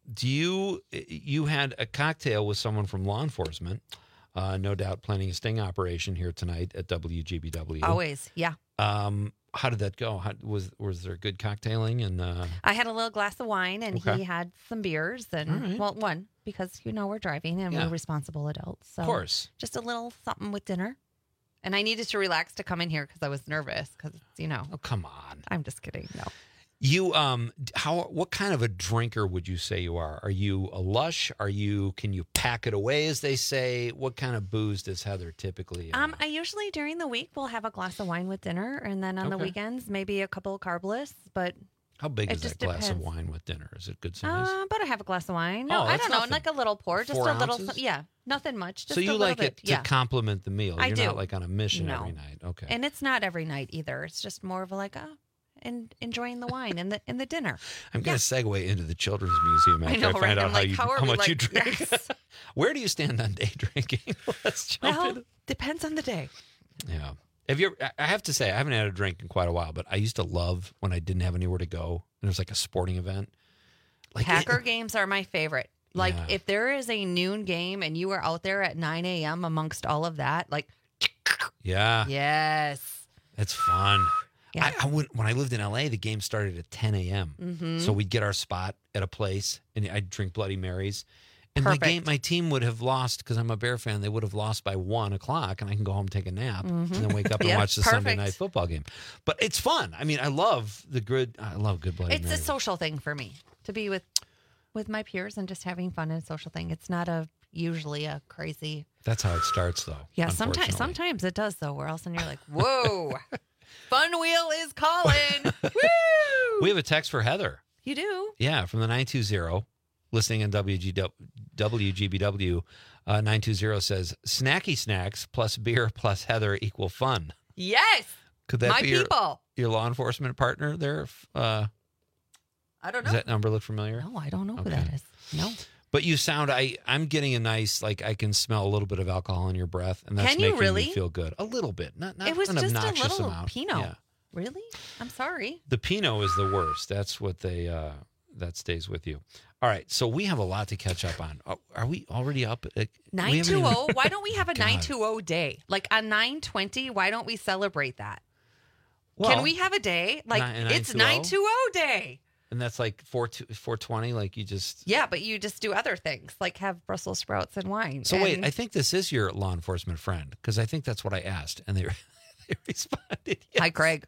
You had a cocktail with someone from law enforcement, no doubt planning a sting operation here tonight at WGBW. Always, yeah. How did that go? Was there good cocktailing? And I had a little glass of wine, and Okay. he had some beers, and All right. well, one because we're driving and Yeah. we're responsible adults. So Of course. just a little something with dinner. And I needed to relax to come in here because I was nervous. Because oh, come on! I'm just kidding. No, You what kind of a drinker would you say you are? Are you a lush? Can you pack it away, as they say? What kind of booze does Heather typically? I usually during the week will have a glass of wine with dinner, and then on the Okay. weekends maybe a couple of carbless. But How big it is that just glass of depends. wine with dinner? Is it good size? But I have a glass of wine. No, Oh, I that's don't know, nothing. like a little pour, just 4 a little. ounces? Yeah, nothing much. Just So you a little like bit. it to complement the meal. I You're do. not like on a mission No. every night. Okay. And it's not every night either. It's just more of a and enjoying the wine and the dinner. I'm going to segue into the Children's Museum I after know, I find right? out I'm like, how are how we much you like- drink. yes. Where do you stand on day drinking? Let's jump Well, in. depends on the day. Yeah. I have to say, I haven't had a drink in quite a while, but I used to love when I didn't have anywhere to go and it was like a sporting event. Packer games are my favorite. Like Yeah. if there is a noon game and you are out there at 9 a.m. amongst all of that, like Yeah. yes. It's fun. Yeah. When I lived in LA, the game started at 10 a.m. Mhm. So we'd get our spot at a place and I'd drink Bloody Marys. And Perfect. my team would have lost because I'm a Bear fan. They would have lost by 1 o'clock, and I can go home, take a nap, and then wake up and Yeah, watch the Sunday perfect. night football game. But it's fun. I mean, I love good Bloody It's Marys. a social thing for me to be with my peers and just having fun and a social thing. It's not usually a crazy. That's how it starts, though. Yeah, unfortunately. sometimes it does though. Where else and you're like, whoa, Fun Wheel is calling. Woo! We have a text for Heather. You do? Yeah, from the 920, listening on WGBW. 920 says, snacky snacks plus beer plus Heather equal fun. Yes. Could that My be people. your law enforcement partner there? I don't know. Does that number look familiar? No, I don't know who Okay. that is. No. But you sound, I'm getting a nice, like I can smell a little bit of alcohol in your breath, and that's Can you making really? me feel good. A little bit. Not It was an just a obnoxious little amount. Pinot. Yeah. Really? I'm sorry. The Pinot is the worst. That's what that stays with you. All right, so we have a lot to catch up on. Are we already up? We haven't 920. even- Why don't we have a God. 920 day? Like on 920, why don't we celebrate that? Well, Can we have a day? Like it's 920 day. And that's like 420, like you just... Yeah, but you just do other things, like have Brussels sprouts and wine. So wait, And- I think this is your law enforcement friend, because I think that's what I asked, and they responded yes. Hi, Craig.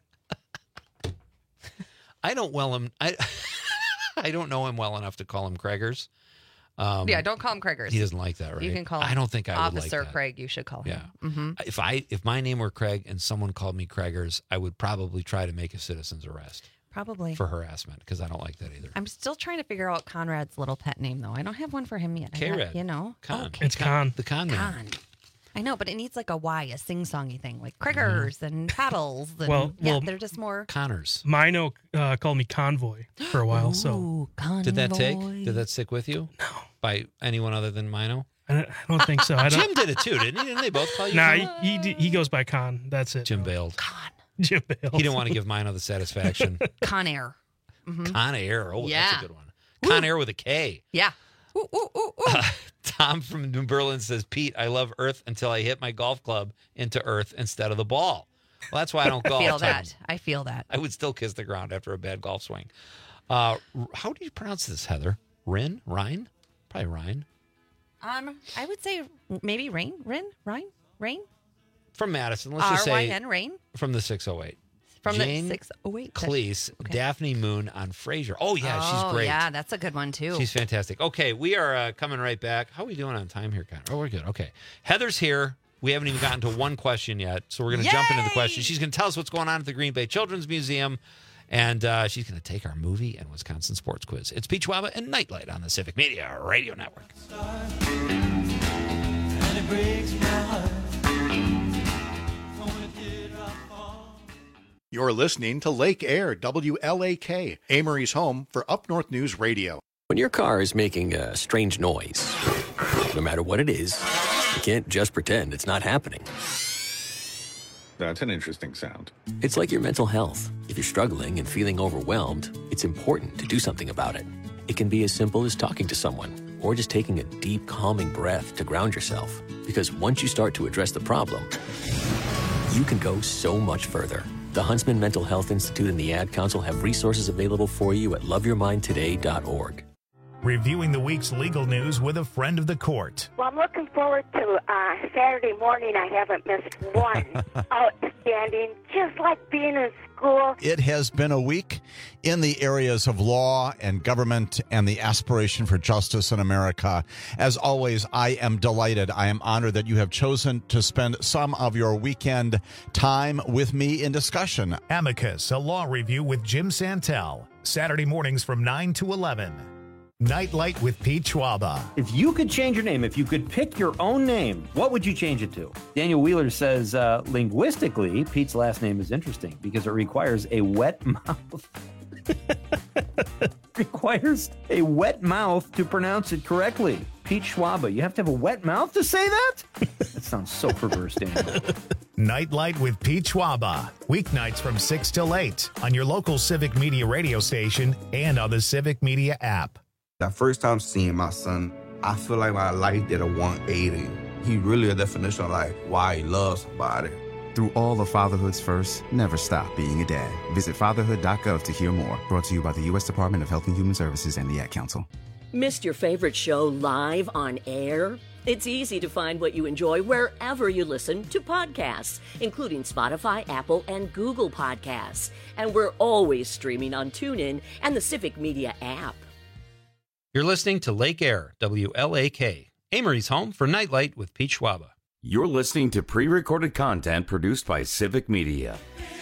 I don't I don't know him well enough to call him Craigers. Yeah, don't call him Craigers. He doesn't like that, right? You can call him I don't think I would like Officer that. Craig. You should call him. Yeah. Mhm. If my name were Craig and someone called me Craigers, I would probably try to make a citizen's arrest Probably. for harassment, because I don't like that either. I'm still trying to figure out Conrad's little pet name, though. I don't have one for him yet. I got- K-Red. You know? Con. Okay. It's Con. The Con man. Con. I know, but it needs like a Y, a sing-songy thing, like Craigers and Paddles. And, Well, yeah, well, they're just more. Connors. Mino called me Convoy for a while. So Ooh, Convoy. Did that stick with you? No. By anyone other than Mino? I don't think so. I don't. Jim did it too, didn't he? Didn't they both call you? Nah, Jim? he goes by Con. That's it. Jim bailed. Jim bailed. He didn't want to give Mino the satisfaction. Con Air. Mhm. Con Air. Oh, that's Yeah. a good one. Con Air with a K. Yeah. Ooh, ooh, ooh, ooh. Tom from New Berlin says, Pete, I love Earth until I hit my golf club into Earth instead of the ball. Well, that's why I don't I golf. feel Tom. that. I feel that. I would still kiss the ground after a bad golf swing. How do you pronounce this, Heather? Rhine? Probably Rhine. I would say maybe Rain. From Madison. Let's just say RYN, Rain. from the 608. From Jane the 608. Cleese, Daphne Moon on Frasier. Oh, yeah, she's great. Yeah, that's a good one, too. She's fantastic. Okay, we are coming right back. How are we doing on time here, Connor? Oh, we're good. Okay. Heather's here. We haven't even gotten to one question yet, so we're going to jump into the question. She's going to tell us what's going on at the Green Bay Children's Museum, and she's going to take our movie and Wisconsin sports quiz. It's Pete Schwaba and Nightlight on the Civic Media Radio Network. And it breaks my heart. Only did I You're listening to Lake Air, WLAK, Amory's home for Up North News Radio. When your car is making a strange noise, no matter what it is, you can't just pretend it's not happening. That's an interesting sound. It's like your mental health. If you're struggling and feeling overwhelmed, it's important to do something about it. It can be as simple as talking to someone or just taking a deep, calming breath to ground yourself. Because once you start to address the problem, you can go so much further. The Huntsman Mental Health Institute and the Ad Council have resources available for you at loveyourmindtoday.org. Reviewing the week's legal news with a friend of the court. Well, I'm looking forward to Saturday morning. I haven't missed one. Outstanding, just like being in school. It has been a week in the areas of law and government and the aspiration for justice in America. As always, I am delighted. I am honored that you have chosen to spend some of your weekend time with me in discussion. Amicus, a law review with Jim Santel. Saturday mornings from 9 to 11. Nightlight with Pete Schwaba. If you could change your name, if you could pick your own name, what would you change it to? Daniel Wheeler says, linguistically, Pete's last name is interesting because it requires a wet mouth. Requires a wet mouth to pronounce it correctly. Pete Schwaba, you have to have a wet mouth to say that? That sounds so perverse, Daniel. Nightlight with Pete Schwaba. Weeknights from 6 till 8 on your local Civic Media radio station and on the Civic Media app. The first time seeing my son, I feel like my life did a 180. He really a definition of like why he loves somebody. Through all of fatherhood's first, never stop being a dad. Visit fatherhood.gov to hear more. Brought to you by the U.S. Department of Health and Human Services and the Ad Council. Missed your favorite show live on air? It's easy to find what you enjoy wherever you listen to podcasts, including Spotify, Apple, and Google Podcasts. And we're always streaming on TuneIn and the Civic Media app. You're listening to Lake Air, WLAK, Amory's home for Nightlight with Pete Schwaba. You're listening to pre-recorded content produced by Civic Media.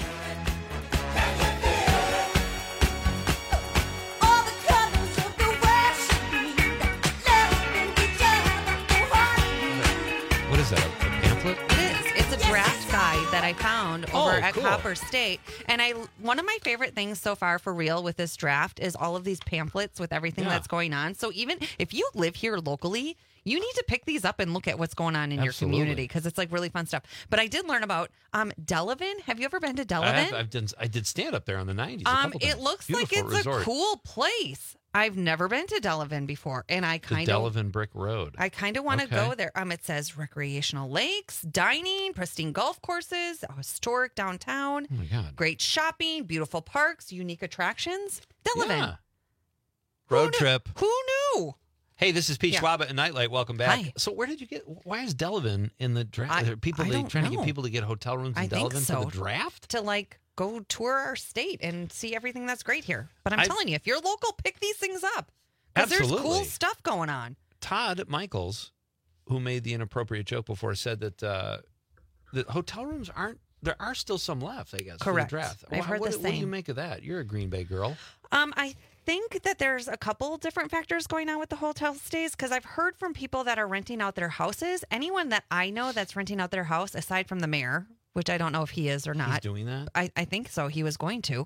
What is that, a pamphlet? It is. It's a draft guide that I found over at cool. Copper State. And one of my favorite things so far for real with this draft is all of these pamphlets with everything that's going on. So even if you live here locally, you need to pick these up and look at what's going on in your community because it's like really fun stuff. But I did learn about Delavan. Have you ever been to Delavan? I did stand up there in the 90s. A couple times. It looks Beautiful like it's resort. a cool place. I've never been to Delavan before, and I kind of Delavan Brick Road. I kind of want to go there. It says recreational lakes, dining, pristine golf courses, a historic downtown, Oh my God. great shopping, beautiful parks, unique attractions. Delavan. Yeah. Road trip. Who knew? Hey, this is Pete Schwaba and Nightlight. Welcome back. Hi. So why is Delavan in the draft? Are people I don't trying to know. get people to get hotel rooms in I think Delavan so. for the draft? To go tour our state and see everything that's great here. But I'm telling you, if you're local, pick these things up. Because there's Absolutely. cool stuff going on. Todd Michaels, who made the inappropriate joke before, said that the hotel rooms there are still some left, I guess, Correct. for the draft. I've heard the What do you same. make of that? You're a Green Bay girl. I think that there's a couple different factors going on with the hotel stays because I've heard from people that are renting out their houses. Anyone that I know that's renting out their house, aside from the mayor, which I don't know if he is or not. He's doing that? I think so. He was going to.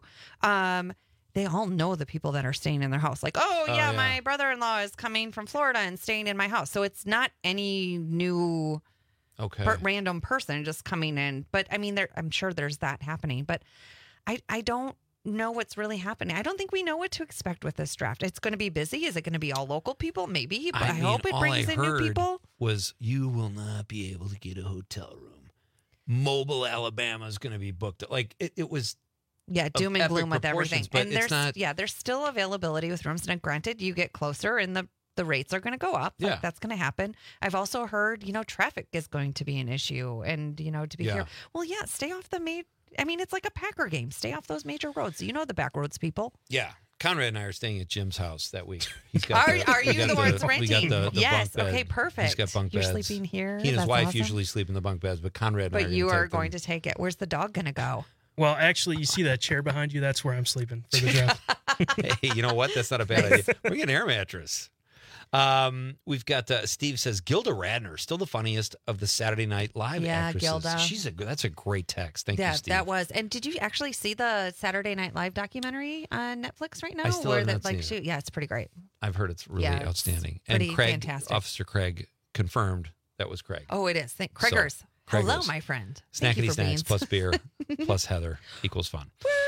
They all know the people that are staying in their house. Like, yeah, my brother-in-law is coming from Florida and staying in my house. So it's not any new random person just coming in. But I mean, I'm sure there's that happening. But I don't know what's really happening. I don't think we know what to expect with this draft. It's going to be busy. Is it going to be all local people? Maybe. But I hope it brings in new people. Was you will not be able to get a hotel room. Mobile, Alabama is going to be booked. Like it was. Yeah, doom and gloom with everything. But And there's still availability with rooms. And granted, you get closer and the rates are going to go up. Like, that's going to happen. I've also heard, traffic is going to be an issue. And, to be here. Well, yeah, stay off the main. I mean, it's like a Packer game. Stay off those major roads. You know the back roads people. Yeah. Conrad and I are staying at Jim's house that week. He's got are you the ones renting? We got the yes. bunk bed. Okay, perfect. He's got bunk You're beds. sleeping here. He and his That's wife awesome. usually sleep in the bunk beds, but Conrad and I But you are are going to take it. Where's the dog going to go? Well, actually, you see that chair behind you? That's where I'm sleeping for the draft. Hey, you know what? That's not a bad idea. We're getting an air mattress. We've got Steve says Gilda Radner, still the funniest of the Saturday Night Live actresses. Gilda. That's a great text. Thank you, Steve. That was. And did you actually see the Saturday Night Live documentary on Netflix right now? I still have not seen it. Yeah, it's pretty great. I've heard it's really outstanding. Pretty and Craig, fantastic. Officer Craig, confirmed that was Craig. Oh, it is. Craigers. So, Hello, Craigers. my friend. Thank you Snackety for snacks beans. plus beer plus Heather equals fun.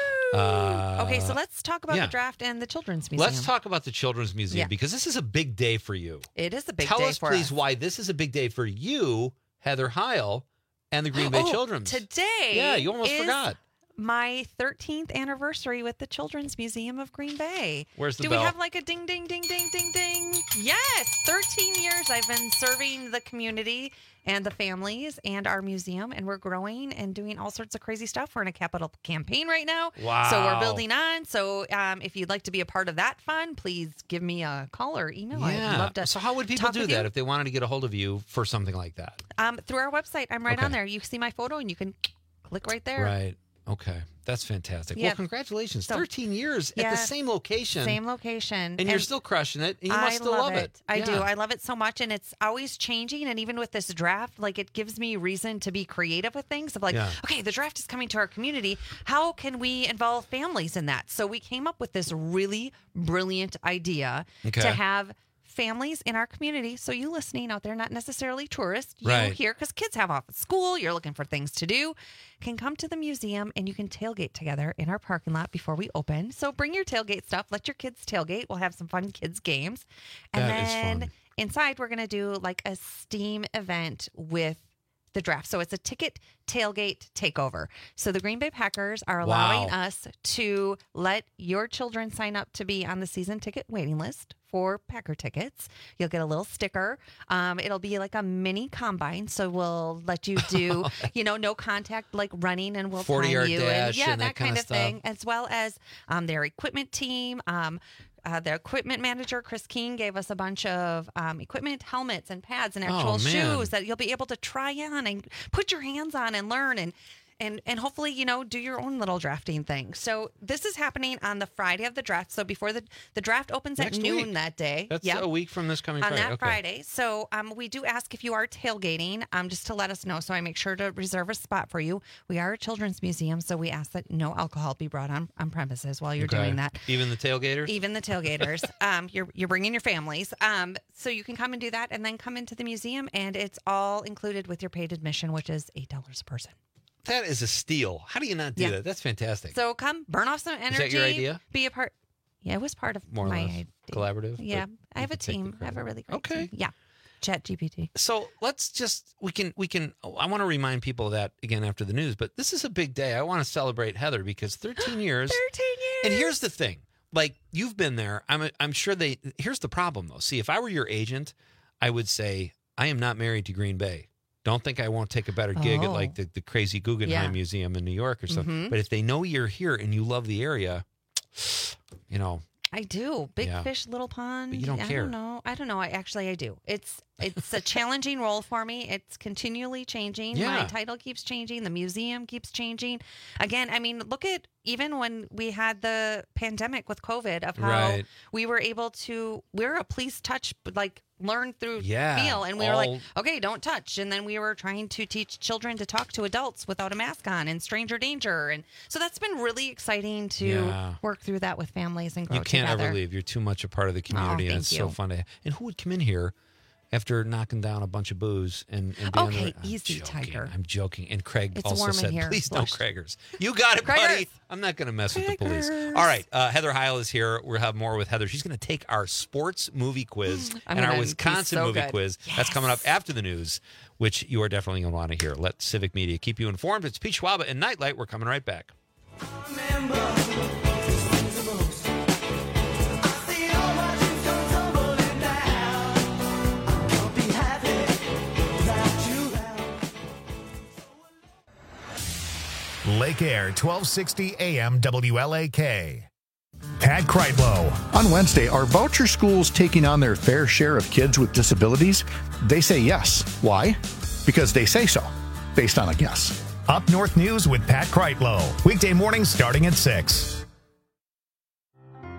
Okay, so let's talk about yeah. the draft and the Children's Museum. Let's talk about the Children's Museum because this is a big day for you. It is a big Tell day us, for please, us. why this is a big day for you, Heather Heil, and the Green Bay Children's. Today, yeah, you almost is forgot. My 13th anniversary with the Children's Museum of Green Bay. Where's the Do bell? we have like a ding, ding, ding, ding, ding, ding? Yes, 13 years I've been serving the community and the families and our museum, and we're growing and doing all sorts of crazy stuff. We're in a capital campaign right now. Wow. So we're building on. So if you'd like to be a part of that fun, please give me a call or email. I'd love to. So how would people talk do with that you. if they wanted to get a hold of you for something like that? Through our website. I'm right Okay. on there. You see my photo and you can click right there. Right. Okay. That's fantastic. Yeah. Well, congratulations. So- 13 years at the Yeah. same location. Same location. And you're still crushing it. And you must still love it. I Yeah. do. I love it so much. And it's always changing. And even with this draft, like it gives me reason to be creative with things of like, Yeah. okay, the draft is coming to our community. How can we involve families in that? So we came up with this really brilliant idea Okay. to have families in our community. So you listening out there, not necessarily tourists, you Right. here, because kids have off at school, you're looking for things to do, can come to the museum and you can tailgate together in our parking lot before we open. So bring your tailgate stuff, let your kids tailgate. We'll have some fun kids games. And That is then fun. inside we're going to do like a STEAM event with the draft. So it's a ticket tailgate takeover. So the Green Bay Packers are allowing us to let your children sign up to be on the season ticket waiting list for Packer tickets. You'll get a little sticker. It'll be like a mini combine. So we'll let you do, no contact, like running, and we'll 40-yard time you. dash and and that kind kinda of thing, stuff. as well as their equipment team. The equipment manager, Chris King, gave us a bunch of equipment, helmets, and pads, and actual man. shoes that you'll be able to try on and put your hands on and learn and hopefully, do your own little drafting thing. So this is happening on the Friday of the draft. So before the draft opens Next at noon week. that day. That's Yep. a week from this coming On Friday. that Okay. Friday. So we do ask if you are tailgating, just to let us know. So I make sure to reserve a spot for you. We are a children's museum, so we ask that no alcohol be brought on premises while you're Okay. doing that. Even the tailgaters? Even the tailgaters. You're bringing your families. So you can come and do that and then come into the museum, and it's all included with your paid admission, which is $8 a person. That is a steal. How do you not do Yeah. that? That's fantastic. So come burn off some energy. Is that your idea? Be a part. Yeah, it was part of More or my less. idea. Collaborative? Yeah. but I have you a can take the team. I have a credit. really great Okay. team. Yeah. Chat GPT. So let's just, we can, I want to remind people of that again after the news, but this is a big day. I want to celebrate Heather because 13 years. 13 years. And here's the thing. Like, you've been there. I'm sure here's the problem though. See, if I were your agent, I would say, I am not married to Green Bay. Don't think I won't take a better gig at like the crazy Guggenheim Yeah. Museum in New York or something. Mhm. But if they know you're here and you love the area, I do. Big Yeah. fish, little pond. But you don't I care. don't know. I do. It's a challenging role for me. It's continually changing. Yeah. My title keeps changing. The museum keeps changing. Again, I mean, look at even when we had the pandemic with COVID of how Right. we were able to, we're a please touch, like learn through Yeah, feel. And we were like, all- okay, don't touch. And then we were trying to teach children to talk to adults without a mask on and stranger danger. And so that's been really exciting to Yeah. work through that with families and grow you can't together. ever leave. You're too much a part of the community, and thank it's so you. fun to. And who would come in here after knocking down a bunch of booze and be on Okay, the, I'm easy, joking, Tiger. I'm joking. And Craig It's also warm in said, here. "Please no Flush. Craigers." You got it, buddy. Craigers. I'm not going to mess with the police. Craigers. All right, Heather Heil is here. We'll have more with Heather. She's going to take our sports movie quiz I'm and our gonna be Wisconsin so movie good. quiz. That's coming up after the news, which you are definitely going to want to hear. Let Civic Media keep you informed. It's Pete Schwaba and Nightlight. We're coming right back. Lake Air, 1260 AM WLAK. Pat Kreitlow. On Wednesday, are voucher schools taking on their fair share of kids with disabilities? They say yes. Why? Because they say so, based on a guess. Up North News with Pat Kreitlow. Weekday mornings starting at 6.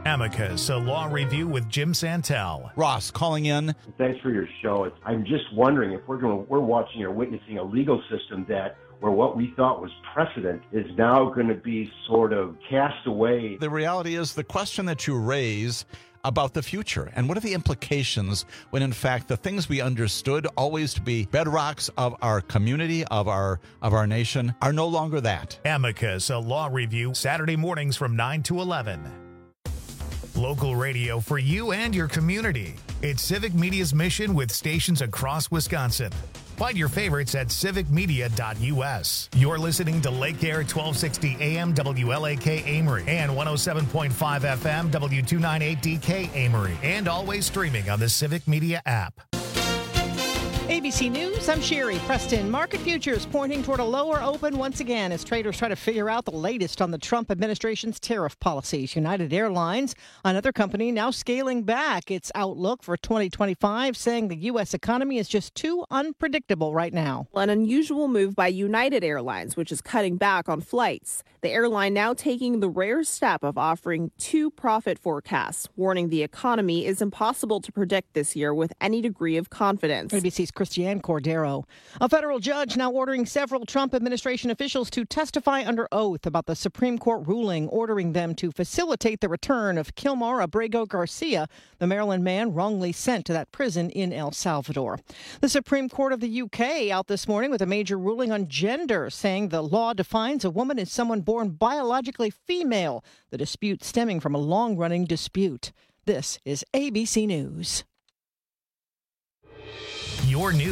Amicus, a law review with Jim Santel. Ross calling in. Thanks for your show. I'm just wondering if we're watching or witnessing a legal system where what we thought was precedent is now going to be sort of cast away. The reality is the question that you raise about the future and what are the implications when in fact the things we understood always to be bedrocks of our community, of our nation, are no longer that. Amicus, a law review, Saturday mornings from 9 to 11. Local radio for you and your community. It's Civic Media's mission with stations across Wisconsin. Find your favorites at civicmedia.us. You're listening to Lake Air 1260 AM WLAK Amory and 107.5 FM W298DK Amory, and always streaming on the Civic Media app. ABC News, I'm Sherry Preston. Market futures pointing toward a lower open once again as traders try to figure out the latest on the Trump administration's tariff policies. United Airlines, another company, now scaling back its outlook for 2025, saying the U.S. economy is just too unpredictable right now. An unusual move by United Airlines, which is cutting back on flights. The airline now taking the rare step of offering two profit forecasts, warning the economy is impossible to predict this year with any degree of confidence. ABC's Christiane Cordero. A federal judge now ordering several Trump administration officials to testify under oath about the Supreme Court ruling ordering them to facilitate the return of Kilmar Abrego Garcia, the Maryland man wrongly sent to that prison in El Salvador. The Supreme Court of the UK out this morning with a major ruling on gender, saying the law defines a woman as someone born biologically female, the dispute stemming from a long-running dispute. This is ABC News. Your news.